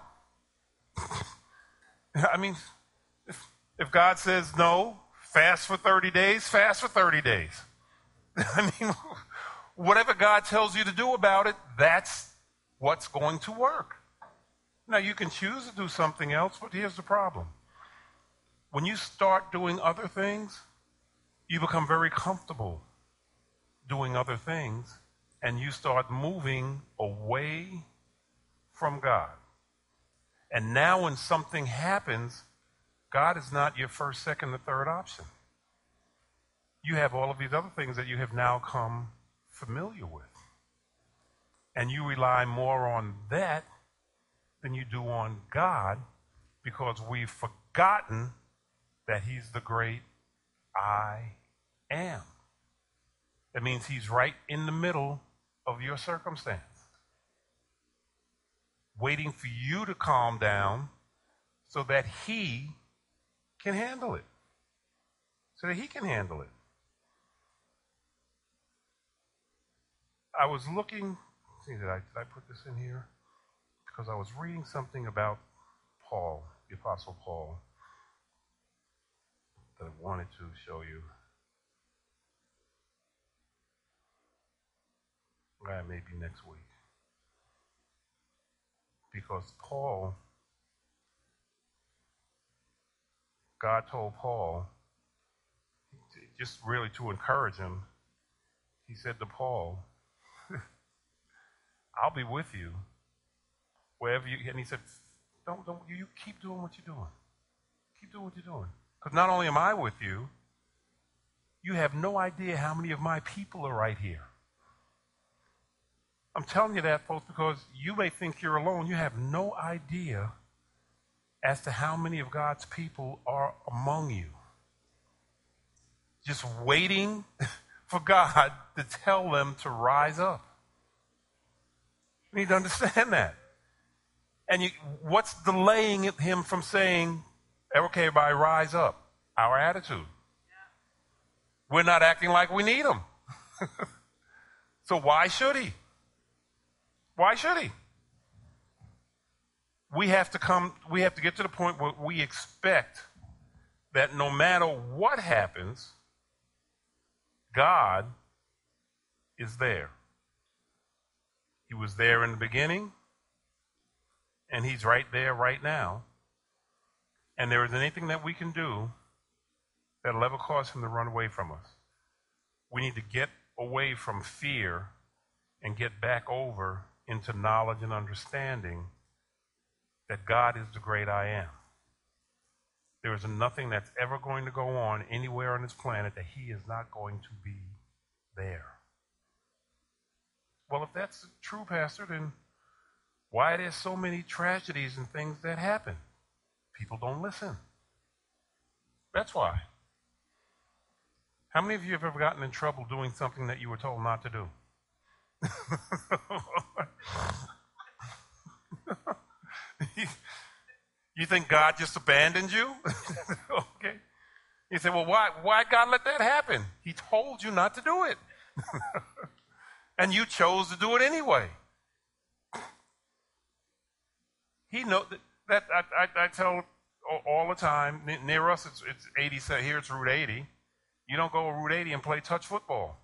I mean, if, if God says no, fast for thirty days, fast for thirty days. I mean, whatever God tells you to do about it, that's what's going to work. Now, you can choose to do something else, but here's the problem. When you start doing other things, You become very comfortable doing other things, and you start moving away from God. And now when something happens, God is not your first, second, or third option. You have all of these other things that you have now come familiar with. And you rely more on that than you do on God, because we've forgotten that He's the great I am. That means He's right in the middle of your circumstance, waiting for you to calm down so that He can handle it. So that He can handle it. I was looking, see, did I, did I put this in here? Because I was reading something about Paul, the Apostle Paul, that I wanted to show you. Uh, maybe next week. Because Paul, God told Paul, just really to encourage him, He said to Paul, I'll be with you wherever you, and He said, don't, don't, you keep doing what you're doing. Keep doing what you're doing. Because not only am I with you, you have no idea how many of my people are right here. I'm telling you that, folks, because you may think you're alone. You have no idea as to how many of God's people are among you. Just waiting for God to tell them to rise up. You need to understand that. And you, what's delaying Him from saying, okay, everybody rise up? Our attitude. We're not acting like we need Him. So why should He? Why should He? We have to come, we have to get to the point where we expect that no matter what happens, God is there. He was there in the beginning, and He's right there right now. And there isn't anything that we can do that'll ever cause Him to run away from us. We need to get away from fear and get back over into knowledge and understanding that God is the great I am. There is nothing that's ever going to go on anywhere on this planet that He is not going to be there. Well, if that's true, Pastor, then why are there so many tragedies and things that happen? People don't listen. That's why. How many of you have ever gotten in trouble doing something that you were told not to do? You think God just abandoned you? Okay. You say, well, why, why God let that happen? He told you not to do it. And you chose to do it anyway. He know that, that I, I, I tell all the time, near us it's, it's eighty, here it's Route eighty. You don't go to Route eighty and play touch football.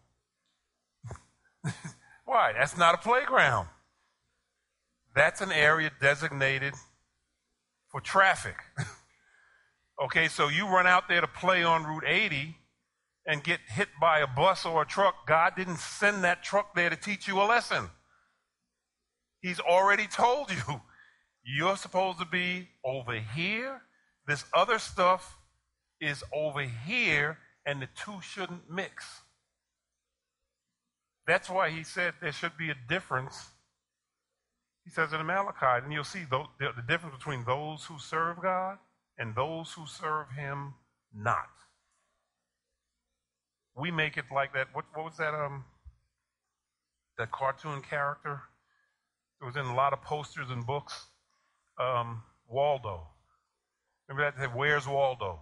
Why? That's not a playground. That's an area designated for traffic. Okay, so you run out there to play on Route eighty and get hit by a bus or a truck. God didn't send that truck there to teach you a lesson. He's already told you, you're supposed to be over here. This other stuff is over here, and the two shouldn't mix. That's why He said there should be a difference. He says in Malachi, and you'll see the, the, the difference between those who serve God and those who serve Him not. We make it like that. What, what was that? Um, that cartoon character? It was in a lot of posters and books. Um, Waldo. Remember that? Where's Waldo?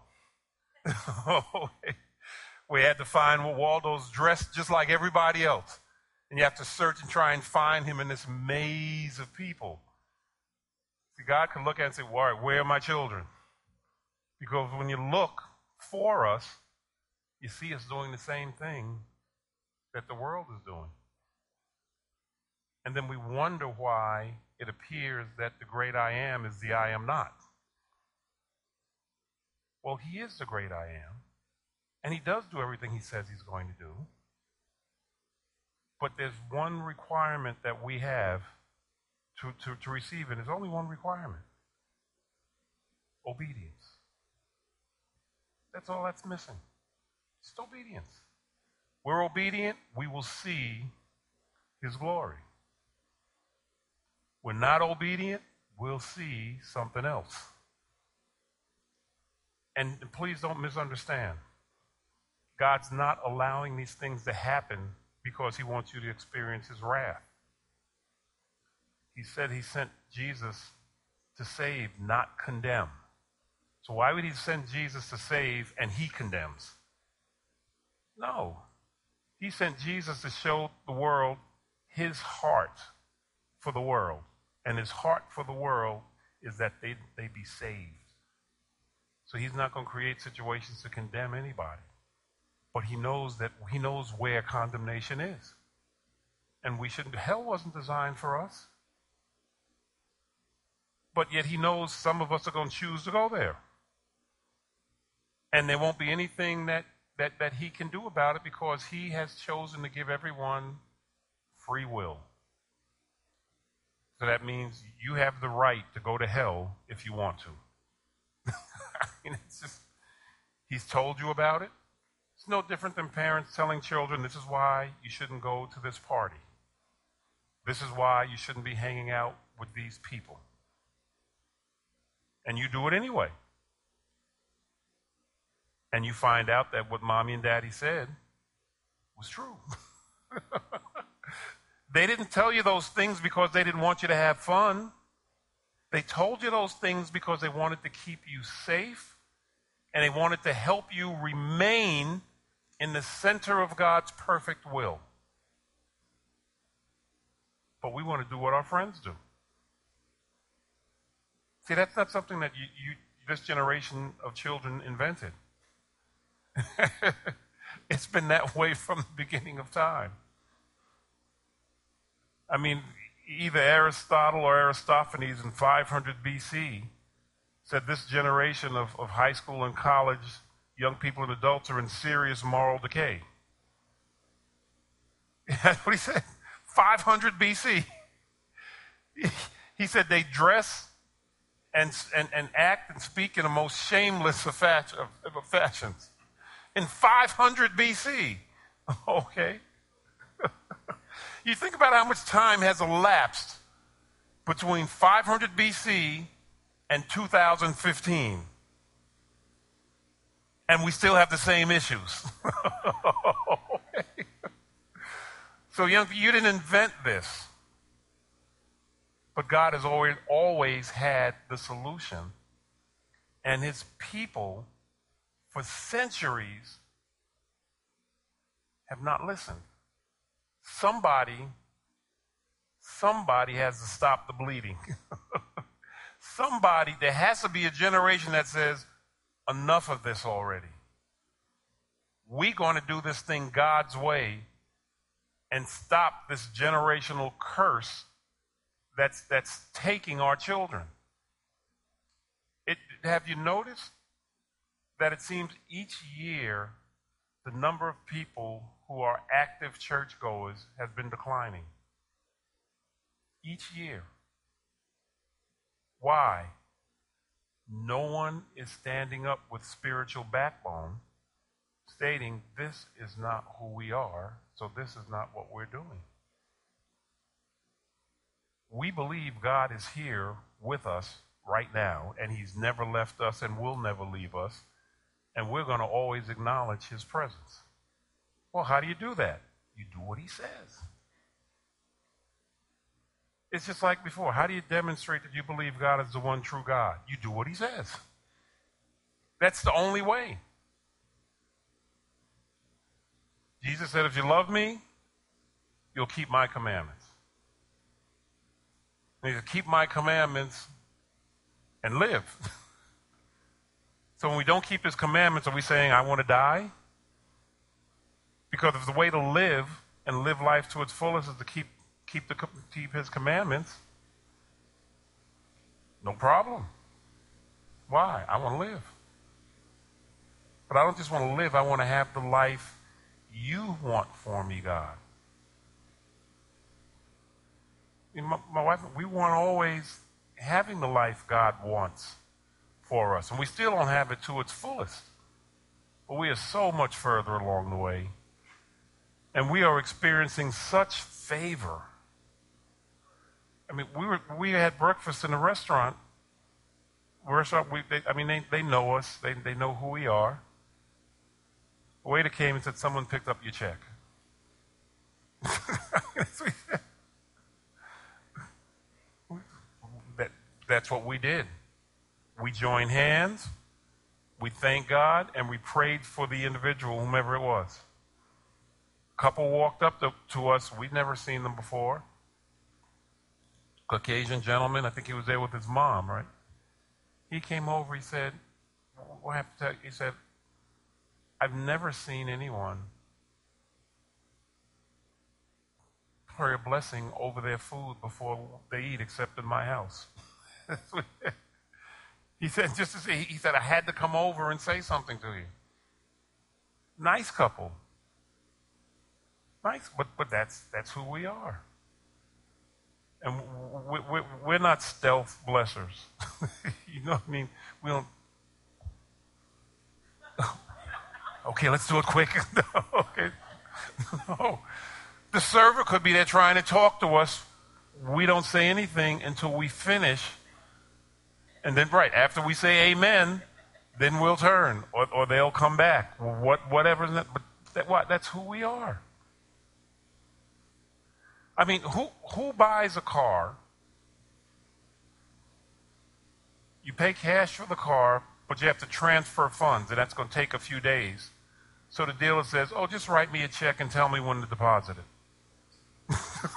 We had to find what Waldo's dressed just like everybody else. And you have to search and try and find him in this maze of people. See, God can look at it and say, well, all right, where are my children? Because when you look for us, you see us doing the same thing that the world is doing. And then we wonder why it appears that the great I am is the I am not. Well, He is the great I am. And he does do everything he says he's going to do. But there's one requirement that we have to, to, to receive it. There's only one requirement. Obedience. That's all that's missing. Just obedience. We're obedient, we will see his glory. We're not obedient, we'll see something else. And please don't misunderstand. God's not allowing these things to happen because he wants you to experience his wrath. He said he sent Jesus to save, not condemn. So why would he send Jesus to save and he condemns? No. He sent Jesus to show the world his heart for the world. And his heart for the world is that they, they be saved. So he's not going to create situations to condemn anybody. But he knows that he knows where condemnation is. And we shouldn't, hell wasn't designed for us. But yet he knows some of us are going to choose to go there. And there won't be anything that, that, that he can do about it because he has chosen to give everyone free will. So that means you have the right to go to hell if you want to. I mean, it's just, he's told you about it. It's no different than parents telling children, this is why you shouldn't go to this party. This is why you shouldn't be hanging out with these people. And you do it anyway. And you find out that what mommy and daddy said was true. They didn't tell you those things because they didn't want you to have fun. They told you those things because they wanted to keep you safe and they wanted to help you remain in the center of God's perfect will. But we want to do what our friends do. See, that's not something that you, you this generation of children invented. It's been that way from the beginning of time. I mean, either Aristotle or Aristophanes in five hundred B C said this generation of, of high school and college young people and adults are in serious moral decay. That's what he said. five hundred B C He said they dress and, and, and act and speak in the most shameless of, fashion, of, of fashions. In five hundred B C Okay. You think about how much time has elapsed between five hundred B C and two thousand fifteen. And we still have the same issues. Okay. So young people, you didn't invent this. But God has always, always had the solution. And his people, for centuries, have not listened. Somebody, somebody has to stop the bleeding. Somebody, there has to be a generation that says, enough of this already. We're going to do this thing God's way and stop this generational curse that's, that's taking our children. It, have you noticed that it seems each year the number of people who are active churchgoers has been declining? Each year. Why? No one is standing up with spiritual backbone stating this is not who we are, so this is not what we're doing. We believe God is here with us right now, and he's never left us and will never leave us, and we're going to always acknowledge his presence. Well, how do you do that? You do what he says. It's just like before. How do you demonstrate that you believe God is the one true God? You do what he says. That's the only way. Jesus said, if you love me, you'll keep my commandments. And he said, keep my commandments and live. So when we don't keep his commandments, are we saying, I want to die? Because if the way to live and live life to its fullest is to keep keep the keep his commandments, no problem. Why? I want to live. But I don't just want to live. I want to have the life you want for me, God. My, my wife, we weren't always having the life God wants for us. And we still don't have it to its fullest. But we are so much further along the way. And we are experiencing such favor. I mean, we were we had breakfast in a restaurant. Restaurant, we, they, I mean, they, they know us. They, they know who we are. The waiter came and said, someone picked up your check. that, that's what we did. We joined hands, we thanked God, and we prayed for the individual, whomever it was. A couple walked up to, to us. We'd never seen them before. Caucasian gentleman, I think he was there with his mom, right? He came over, he said, what happened to, he said, I've never seen anyone pray a blessing over their food before they eat except in my house. He said, just to say, he said, I had to come over and say something to you. Nice couple. Nice, but, but that's, that's who we are. And we, we, we're not stealth blessers. You know what I mean? We don't. Okay, let's do it quick. No, okay. No. The server could be there trying to talk to us. We don't say anything until we finish. And then, right, after we say amen, then we'll turn, or, or they'll come back. What, whatever. But that, what? That's who we are. I mean, who who buys a car? You pay cash for the car, but you have to transfer funds, and that's going to take a few days. So the dealer says, oh, just write me a check and tell me when to deposit it.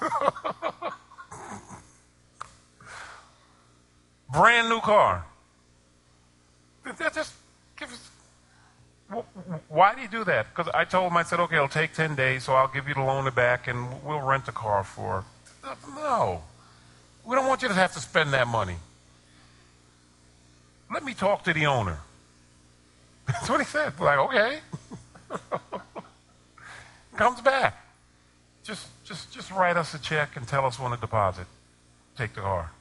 Brand new car. That just give us. Why do you do that? Because I told him, I said, okay, it'll take ten days, so I'll give you the loan back and we'll rent a car for. No. We don't want you to have to spend that money. Let me talk to the owner. That's what he said. Like, okay. Comes back. Just, just, just write us a check and tell us when to deposit. Take the car.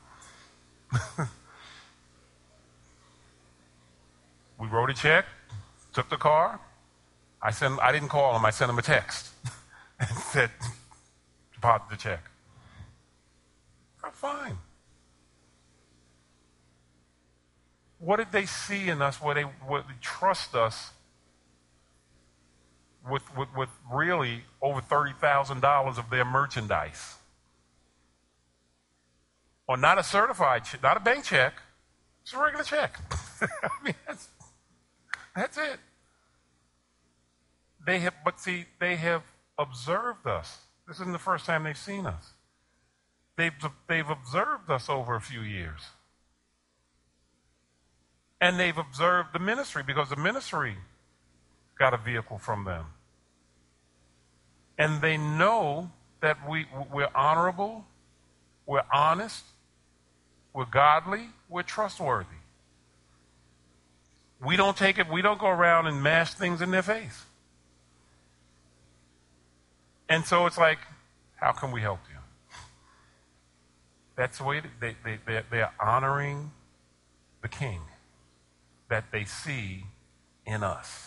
We wrote a check. Took the car. I sent. I didn't call him. I sent him a text and said, "Deposit the check." I'm fine. What did they see in us? Where they, where they trust us with with, with really over thirty thousand dollars of their merchandise, or not a certified, check, not a bank check, it's a regular check. I mean, that's. That's it. They have, but see, they have observed us. This isn't the first time they've seen us. They've, they've observed us over a few years. And they've observed the ministry because the ministry got a vehicle from them. And they know that we, we're honorable, we're honest, we're godly, we're trustworthy. We don't take it, we don't go around and mash things in their face. And so it's like, how can we help you? That's the way they, they, they, they're honoring the King that they see in us.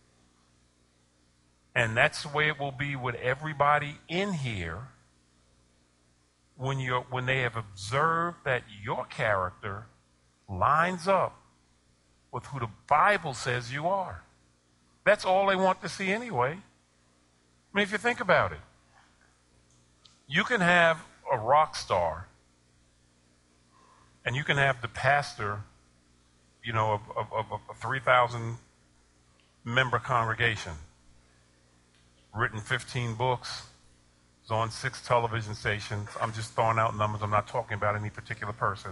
And that's the way it will be with everybody in here when, you're, when they have observed that your character lines up with who the Bible says you are. That's all they want to see anyway. I mean, if you think about it, you can have a rock star and you can have the pastor, you know, of, of, of a three thousand member congregation, written fifteen books, is on six television stations. I'm just throwing out numbers. I'm not talking about any particular person.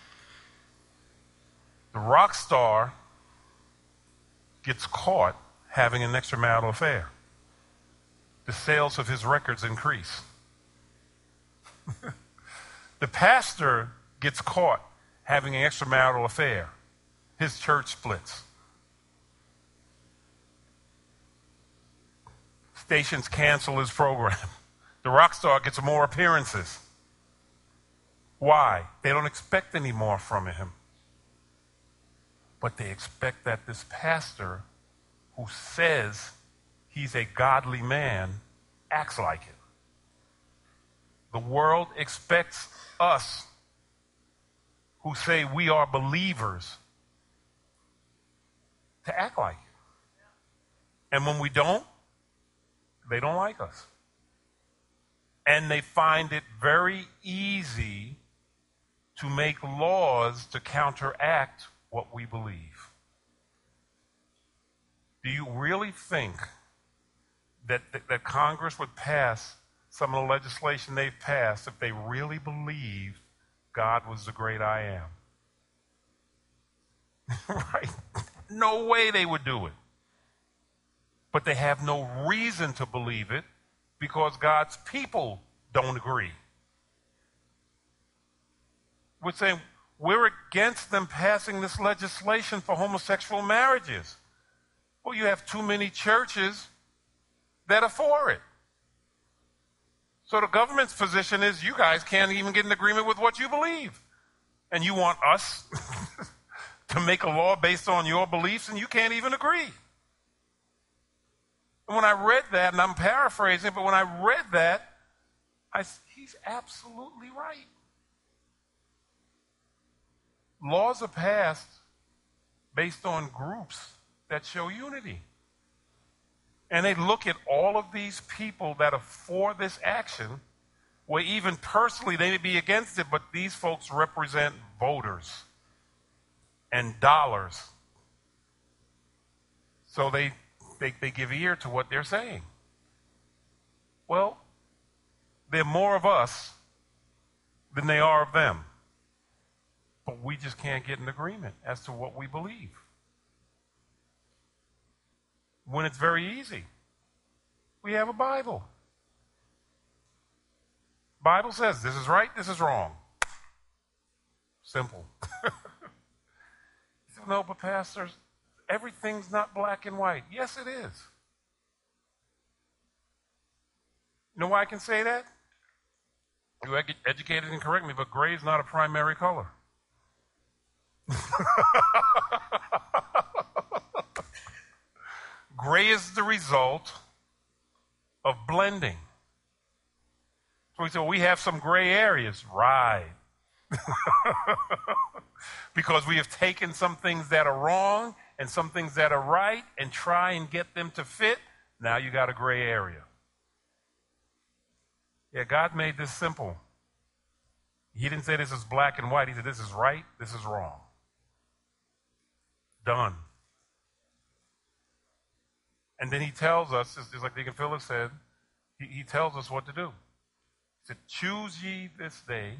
The rock star gets caught having an extramarital affair. The sales of his records increase. The pastor gets caught having an extramarital affair. His church splits. stations cancel his program. The rock star gets more appearances. Why? They don't expect any more from him. But they expect that this pastor who says he's a godly man acts like it. The world expects us who say we are believers to act like it. And when we don't, they don't like us. And they find it very easy to make laws to counteract what we believe. Do you really think that, that, that Congress would pass some of the legislation they've passed if they really believed God was the great I am? Right? No way they would do it. But they have no reason to believe it because God's people don't agree. We're saying we're against them passing this legislation for homosexual marriages. Well, you have too many churches that are for it. So the government's position is you guys can't even get an agreement with what you believe. And you want us to make a law based on your beliefs and you can't even agree. And when I read that, and I'm paraphrasing, but when I read that, I said, he's absolutely right. Laws are passed based on groups that show unity. And they look at all of these people that are for this action, where even personally they may be against it, but these folks represent voters and dollars. So they, they, they give ear to what they're saying. Well, there are more of us than they are of them. But we just can't get an agreement as to what we believe. When it's very easy. We have a Bible. Bible says this is right, this is wrong. Simple. No, but pastors, everything's not black and white. Yes, it is. You know why I can say that? You're edu- educated and correct me, but gray is not a primary color. Gray is the result of blending. So we say, well, we have some gray areas. Right. Because we have taken some things that are wrong and some things that are right and try and get them to fit. Now you got a gray area. Yeah, God made this simple. He didn't say this is black and white. He said this is right, this is wrong. Done. And then he tells us, just like Deacon Phillips said, he, he tells us what to do. He said, choose ye this day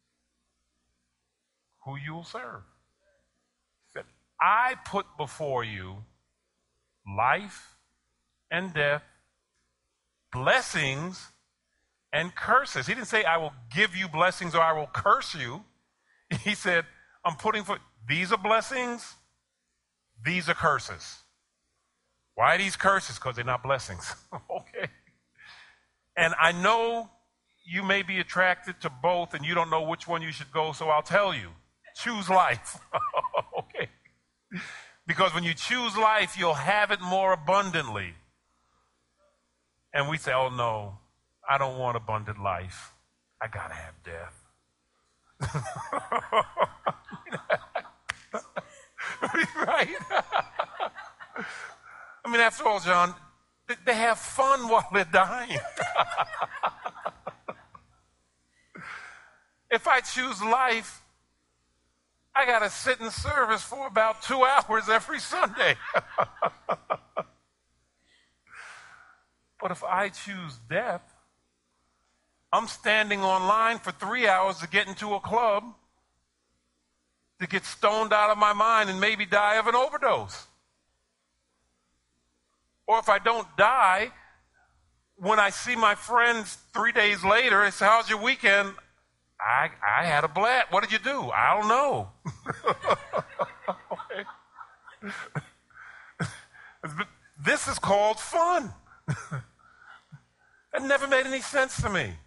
who you will serve. He said, I put before you life and death, blessings and curses. He didn't say, I will give you blessings or I will curse you. He said, I'm putting for, these are blessings, these are curses. Why are these curses? Because they're not blessings. Okay. And I know you may be attracted to both and you don't know which one you should go, so I'll tell you. Choose life. Okay. Because when you choose life, you'll have it more abundantly. And we say, oh no, I don't want abundant life. I got to have death. Right? I mean, after all, John, they have fun while they're dying. If I choose life, I got to sit in service for about two hours every Sunday. But if I choose death, I'm standing online for three hours to get into a club to get stoned out of my mind and maybe die of an overdose. Or if I don't die, when I see my friends three days later, it's how's your weekend? I I had a blast. What did you do? I don't know. This is called fun. It never made any sense to me.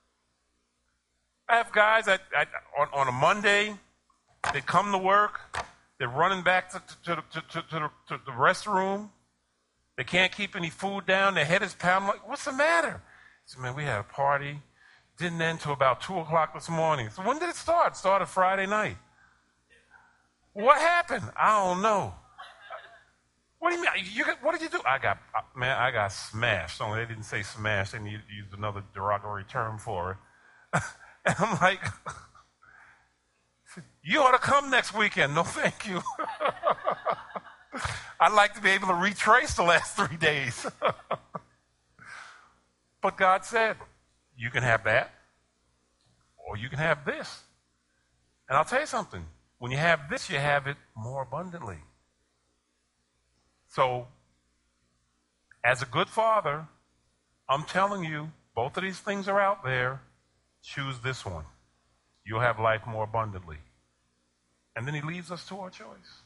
I have guys that, that on, on a Monday, they come to work, they're running back to, to, to, to, to, the, to the restroom. They can't keep any food down. Their head is pounding. Like, what's the matter? I said, man, we had a party. Didn't end until about two o'clock this morning. So when did it start? It started Friday night. What happened? I don't know. What do you mean? You got, what did you do? I got, man, I got smashed. Only they didn't say smashed. They used another derogatory term for it. And I'm like, you ought to come next weekend. No, thank you. I'd like to be able to retrace the last three days. But God said, you can have that, or you can have this. And I'll tell you something. When you have this, you have it more abundantly. So, as a good father, I'm telling you, both of these things are out there. Choose this one. You'll have life more abundantly. And then he leaves us to our choice.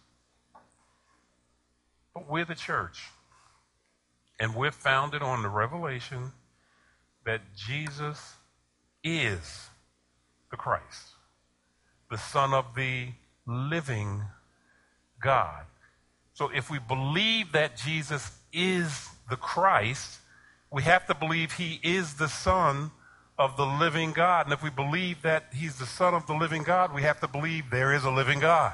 But we're the church. And we're founded on the revelation that Jesus is the Christ, the Son of the living God. So if we believe that Jesus is the Christ, we have to believe he is the Son of the living God. And if we believe that he's the Son of the living God, we have to believe there is a living God.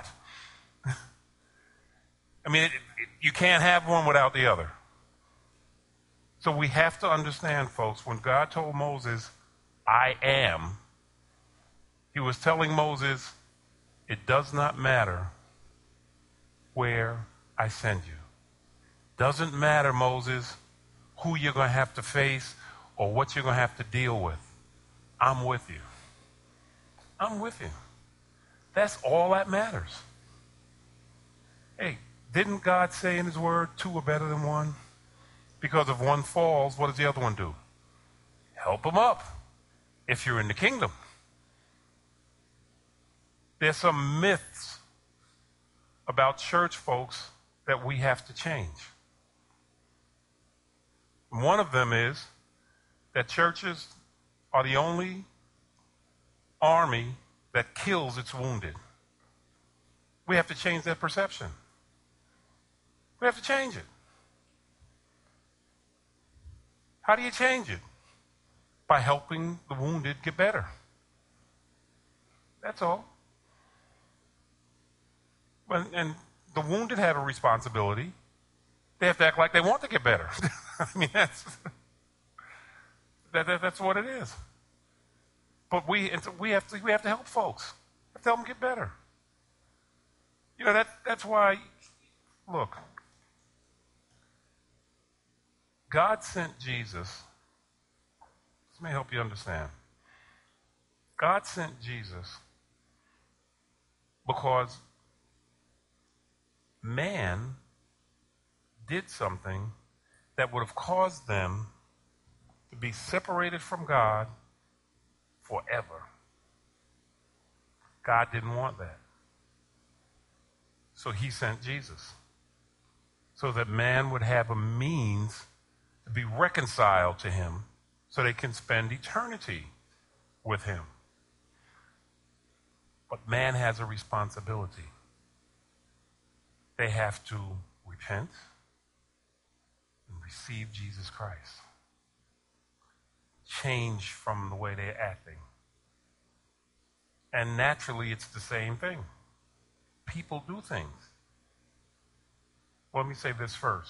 I mean, it, it, you can't have one without the other. So we have to understand, folks, when God told Moses, I am, he was telling Moses, it does not matter where I send you. Doesn't matter, Moses, who you're going to have to face or what you're going to have to deal with. I'm with you. I'm with you. That's all that matters. Hey, didn't God say in his word, two are better than one? Because if one falls, what does the other one do? Help him up if you're in the kingdom. There's some myths about church folks that we have to change. One of them is that churches are the only army that kills its wounded. We have to change that perception. We have to change it. How do you change it? By helping the wounded get better. That's all. And, and the wounded have a responsibility. They have to act like they want to get better. I mean, that's that, that, that's what it is. But we we have to we have to help folks. We have to help them get better. You know that that's why. Look, God sent Jesus. This may help you understand. God sent Jesus because man did something that would have caused them to be separated from God forever. God didn't want that. So he sent Jesus so that man would have a means to be reconciled to him so they can spend eternity with him. But man has a responsibility. They have to repent and receive Jesus Christ. Change from the way they're acting. And naturally, it's the same thing. People do things. Well, let me say this first.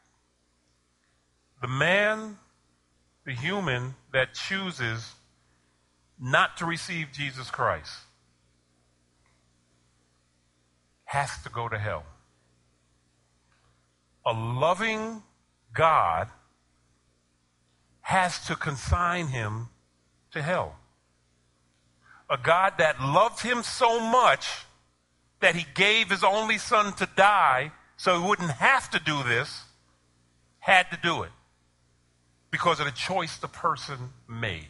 The man, the human that chooses not to receive Jesus Christ has to go to hell. A loving God has to consign him to hell. A God that loved him so much that he gave his only son to die so he wouldn't have to do this, had to do it because of the choice the person made.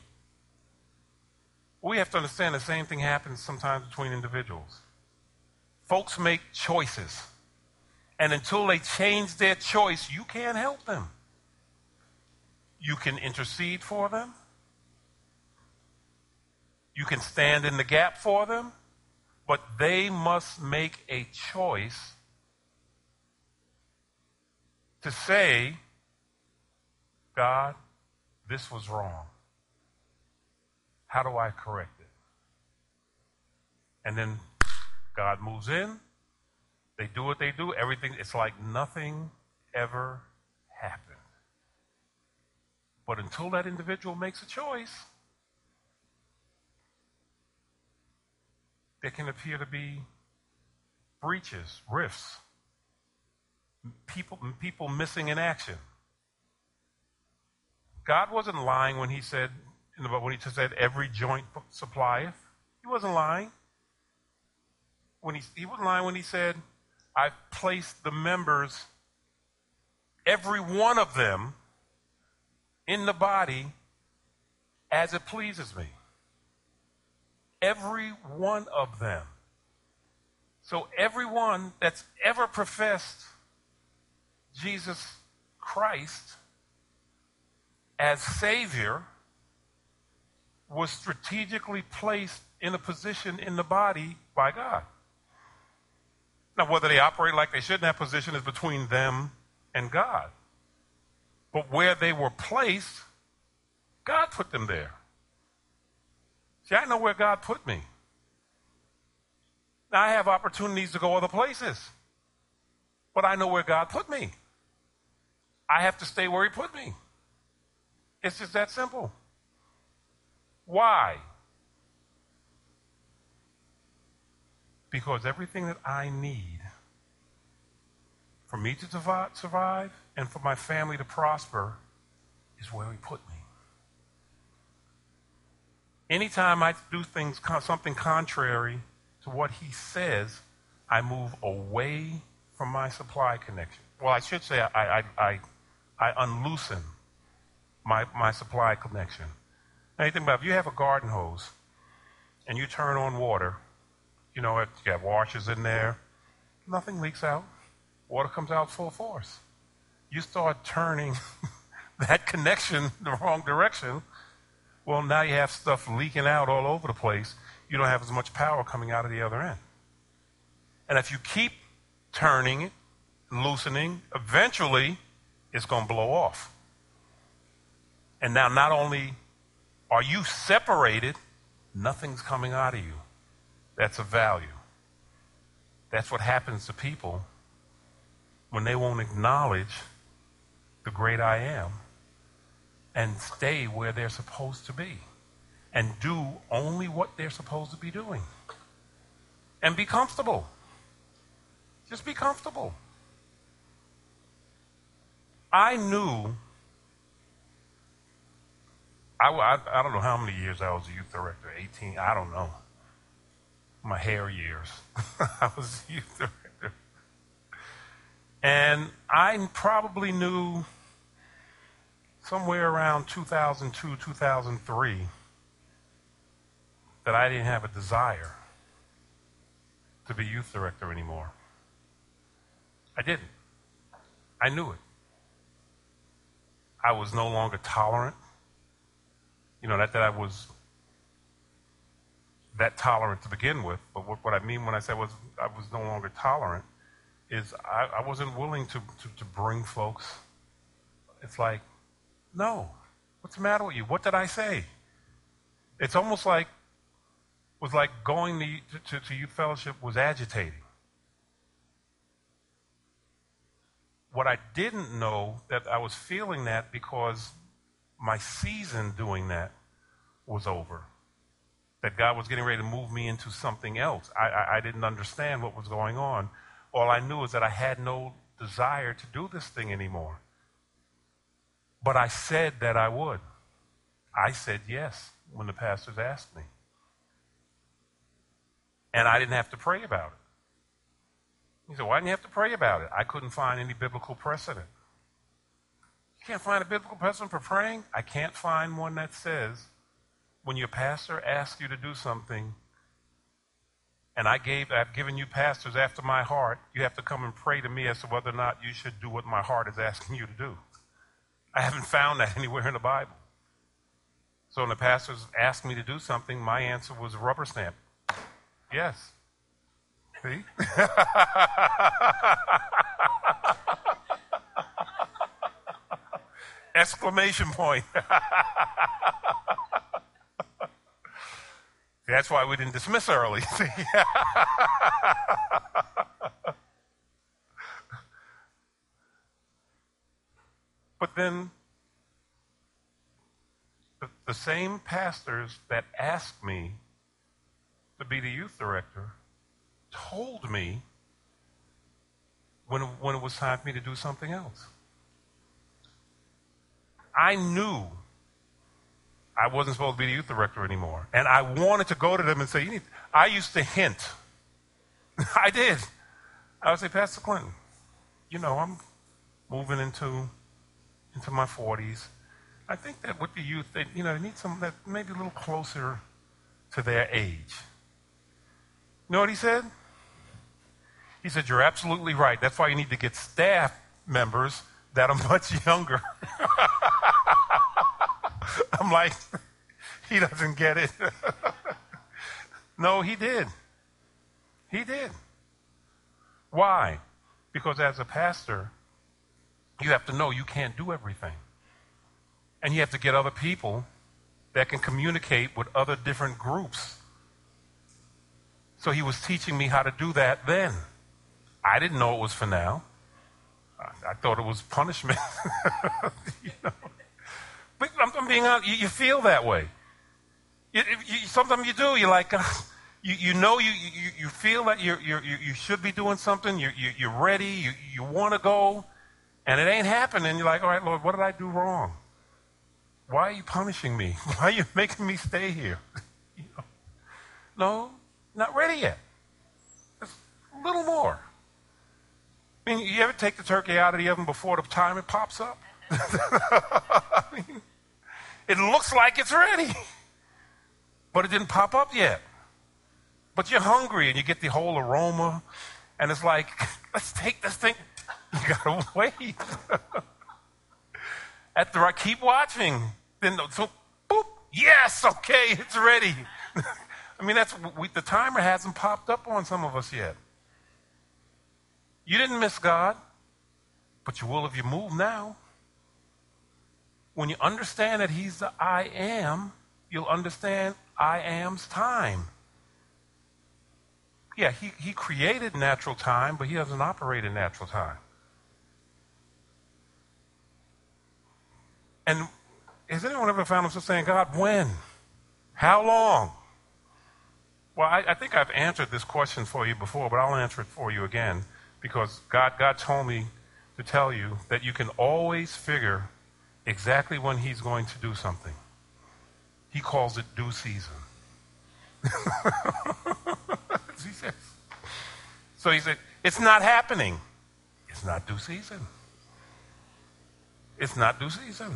We have to understand the same thing happens sometimes between individuals. Folks make choices. And until they change their choice, you can't help them. You can intercede for them. You can stand in the gap for them. But they must make a choice to say, God, this was wrong. How do I correct it? And then God moves in. They do what they do. Everything, it's like nothing ever happened. But until that individual makes a choice, there can appear to be breaches, rifts, people, people missing in action. God wasn't lying when he said, when he said every joint supplieth. He wasn't lying. When he, he wasn't lying when he said, I've placed the members, every one of them, in the body as it pleases me. Every one of them. So everyone that's ever professed Jesus Christ as Savior was strategically placed in a position in the body by God. Now, whether they operate like they should in that position is between them and God. But where they were placed, God put them there. See, I know where God put me. Now, I have opportunities to go other places, but I know where God put me. I have to stay where he put me. It's just that simple. Why? Because everything that I need for me to survive and for my family to prosper is where he put me. Anytime I do things, something contrary to what he says, I move away from my supply connection. Well, I should say I, I, I, I unloosen my, my supply connection. Now, you think about it, if you have a garden hose and you turn on water, you know, you have washers in there, nothing leaks out. Water comes out full force. You start turning that connection the wrong direction, well, now you have stuff leaking out all over the place. You don't have as much power coming out of the other end. And if you keep turning it, loosening, eventually it's going to blow off. And now not only are you separated, nothing's coming out of you. That's a value. That's what happens to people when they won't acknowledge the great I am and stay where they're supposed to be and do only what they're supposed to be doing. And be comfortable. Just be comfortable. I knew, I, I, I don't know how many years I was a youth director, eighteen, I don't know. My hair years. I was a youth director. And I probably knew somewhere around two thousand two, two thousand three that I didn't have a desire to be youth director anymore. I didn't. I knew it. I was no longer tolerant. You know, not that I was that tolerant to begin with, but what, what I mean when I said was I was no longer tolerant is I, I wasn't willing to, to, to bring folks. It's like, no, what's the matter with you? What did I say? It's almost like, was like going to, to, to youth fellowship was agitating. What I didn't know that I was feeling that because my season doing that was over. That God was getting ready to move me into something else. I, I, I didn't understand what was going on. All I knew is that I had no desire to do this thing anymore. But I said that I would. I said yes when the pastors asked me. And I didn't have to pray about it. He said, why didn't you have to pray about it? I couldn't find any biblical precedent. You can't find a biblical precedent for praying? I can't find one that says when your pastor asks you to do something, and I gave, I've given you pastors after my heart, you have to come and pray to me as to whether or not you should do what my heart is asking you to do. I haven't found that anywhere in the Bible. So when the pastors asked me to do something, my answer was rubber stamp. Yes. See? Exclamation point. That's why we didn't dismiss early. But then the, the same pastors that asked me to be the youth director told me when, when it was time for me to do something else. I knew I wasn't supposed to be the youth director anymore. And I wanted to go to them and say, you need, I used to hint. I did. I would say, Pastor Clinton, you know, I'm moving into into my forties. I think that with the youth, they, you know, they need something that maybe a little closer to their age. You know what he said? He said, you're absolutely right. That's why you need to get staff members that are much younger. I'm like, he doesn't get it. No, he did. He did. Why? Because as a pastor, you have to know you can't do everything. And you have to get other people that can communicate with other different groups. So he was teaching me how to do that then. I didn't know it was for now. I, I thought it was punishment. You know? But I'm, I'm being honest, you, you feel that way. You, you, sometimes you do. You're like, uh, you, you know, you, you, you feel that you're, you're, you should be doing something. You're, you're ready. You, you want to go. And it ain't happening. You're like, all right, Lord, what did I do wrong? Why are you punishing me? Why are you making me stay here? You know? No, not ready yet. Just a little more. I mean, you ever take the turkey out of the oven before the time it pops up? I mean, it looks like it's ready, but it didn't pop up yet. But you're hungry and you get the whole aroma, and it's like, let's take this thing. You gotta wait. At the right, keep watching. Then so, boop. Yes, okay, it's ready. I mean, that's we, the timer hasn't popped up on some of us yet. You didn't miss God, but you will if you move now. When you understand that He's the I am, you'll understand I am's time. Yeah, he, he created natural time, but He doesn't operate in natural time. And has anyone ever found themselves saying, God, when? How long? Well, I, I think I've answered this question for you before, but I'll answer it for you again, because God, God told me to tell you that you can always figure exactly when He's going to do something. He calls it due season. He says. So He said, it's not happening. It's not due season. It's not due season.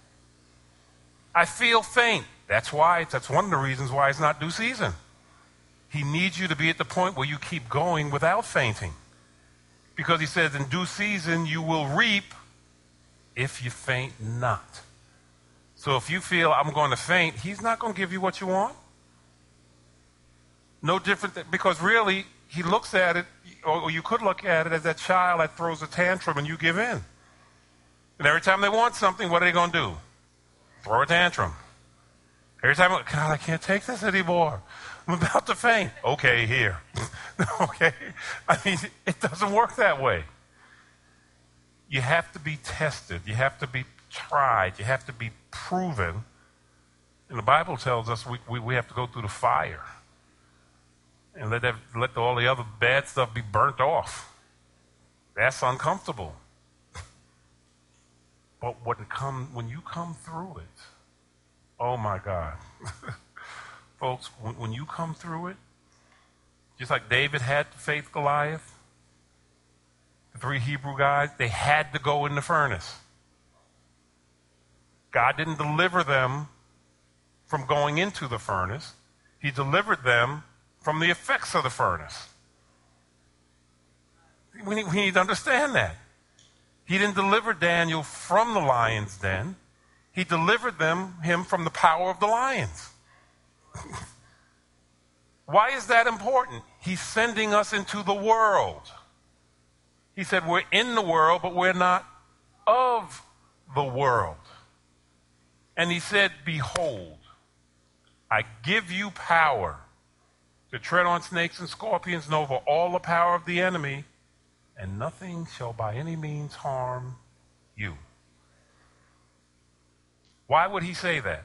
I feel faint. That's why. That's one of the reasons why it's not due season. He needs you to be at the point where you keep going without fainting. Because He says in due season you will reap if you faint not. So if you feel I'm going to faint, He's not going to give you what you want. No different, than, because really He looks at it, or you could look at it as that child that throws a tantrum and you give in. And every time they want something, what are they going to do? Throw a tantrum. Every time, God, I can't take this anymore. I'm about to faint. Okay, here. Okay? I mean, it doesn't work that way. You have to be tested. You have to be tried. You have to be proven. And the Bible tells us we, we, we have to go through the fire. And let, that, let all the other bad stuff be burnt off. That's uncomfortable. But when, it come, when you come through it, oh my God. Folks, when, when you come through it, just like David had to face Goliath, the three Hebrew guys, they had to go in the furnace. God didn't deliver them from going into the furnace. He delivered them from the effects of the furnace. We need, we need to understand that. He didn't deliver Daniel from the lion's den. He delivered them, him from the power of the lions. Why is that important? He's sending us into the world. He said we're in the world, but we're not of the world. And he said, behold, I give you power to tread on snakes and scorpions and over all the power of the enemy, and nothing shall by any means harm you. Why would he say that?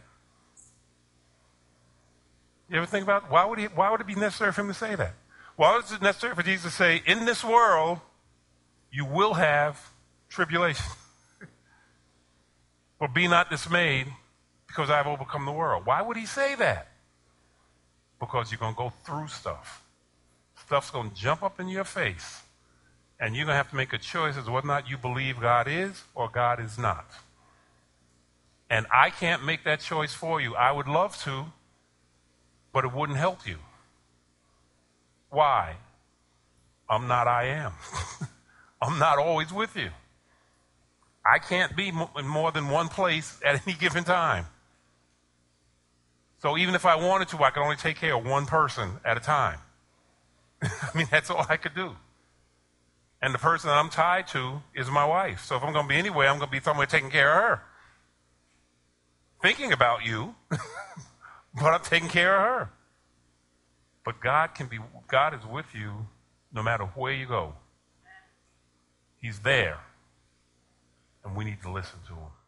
You ever think about it? Why would he, why would it be necessary for him to say that? Why is it necessary for Jesus to say, in this world, you will have tribulation? But be not dismayed, because I have overcome the world. Why would he say that? Because you're going to go through stuff. Stuff's going to jump up in your face. And you're going to have to make a choice as to whether or not you believe God is or God is not. And I can't make that choice for you. I would love to, but it wouldn't help you. Why? I'm not I am. I'm not always with you. I can't be in more than one place at any given time. So even if I wanted to, I could only take care of one person at a time. I mean, that's all I could do. And the person that I'm tied to is my wife. So if I'm going to be anywhere, I'm going to be somewhere taking care of her. Thinking about you, but I'm taking care of her. But God can be, God is with you no matter where you go. He's there. And we need to listen to him.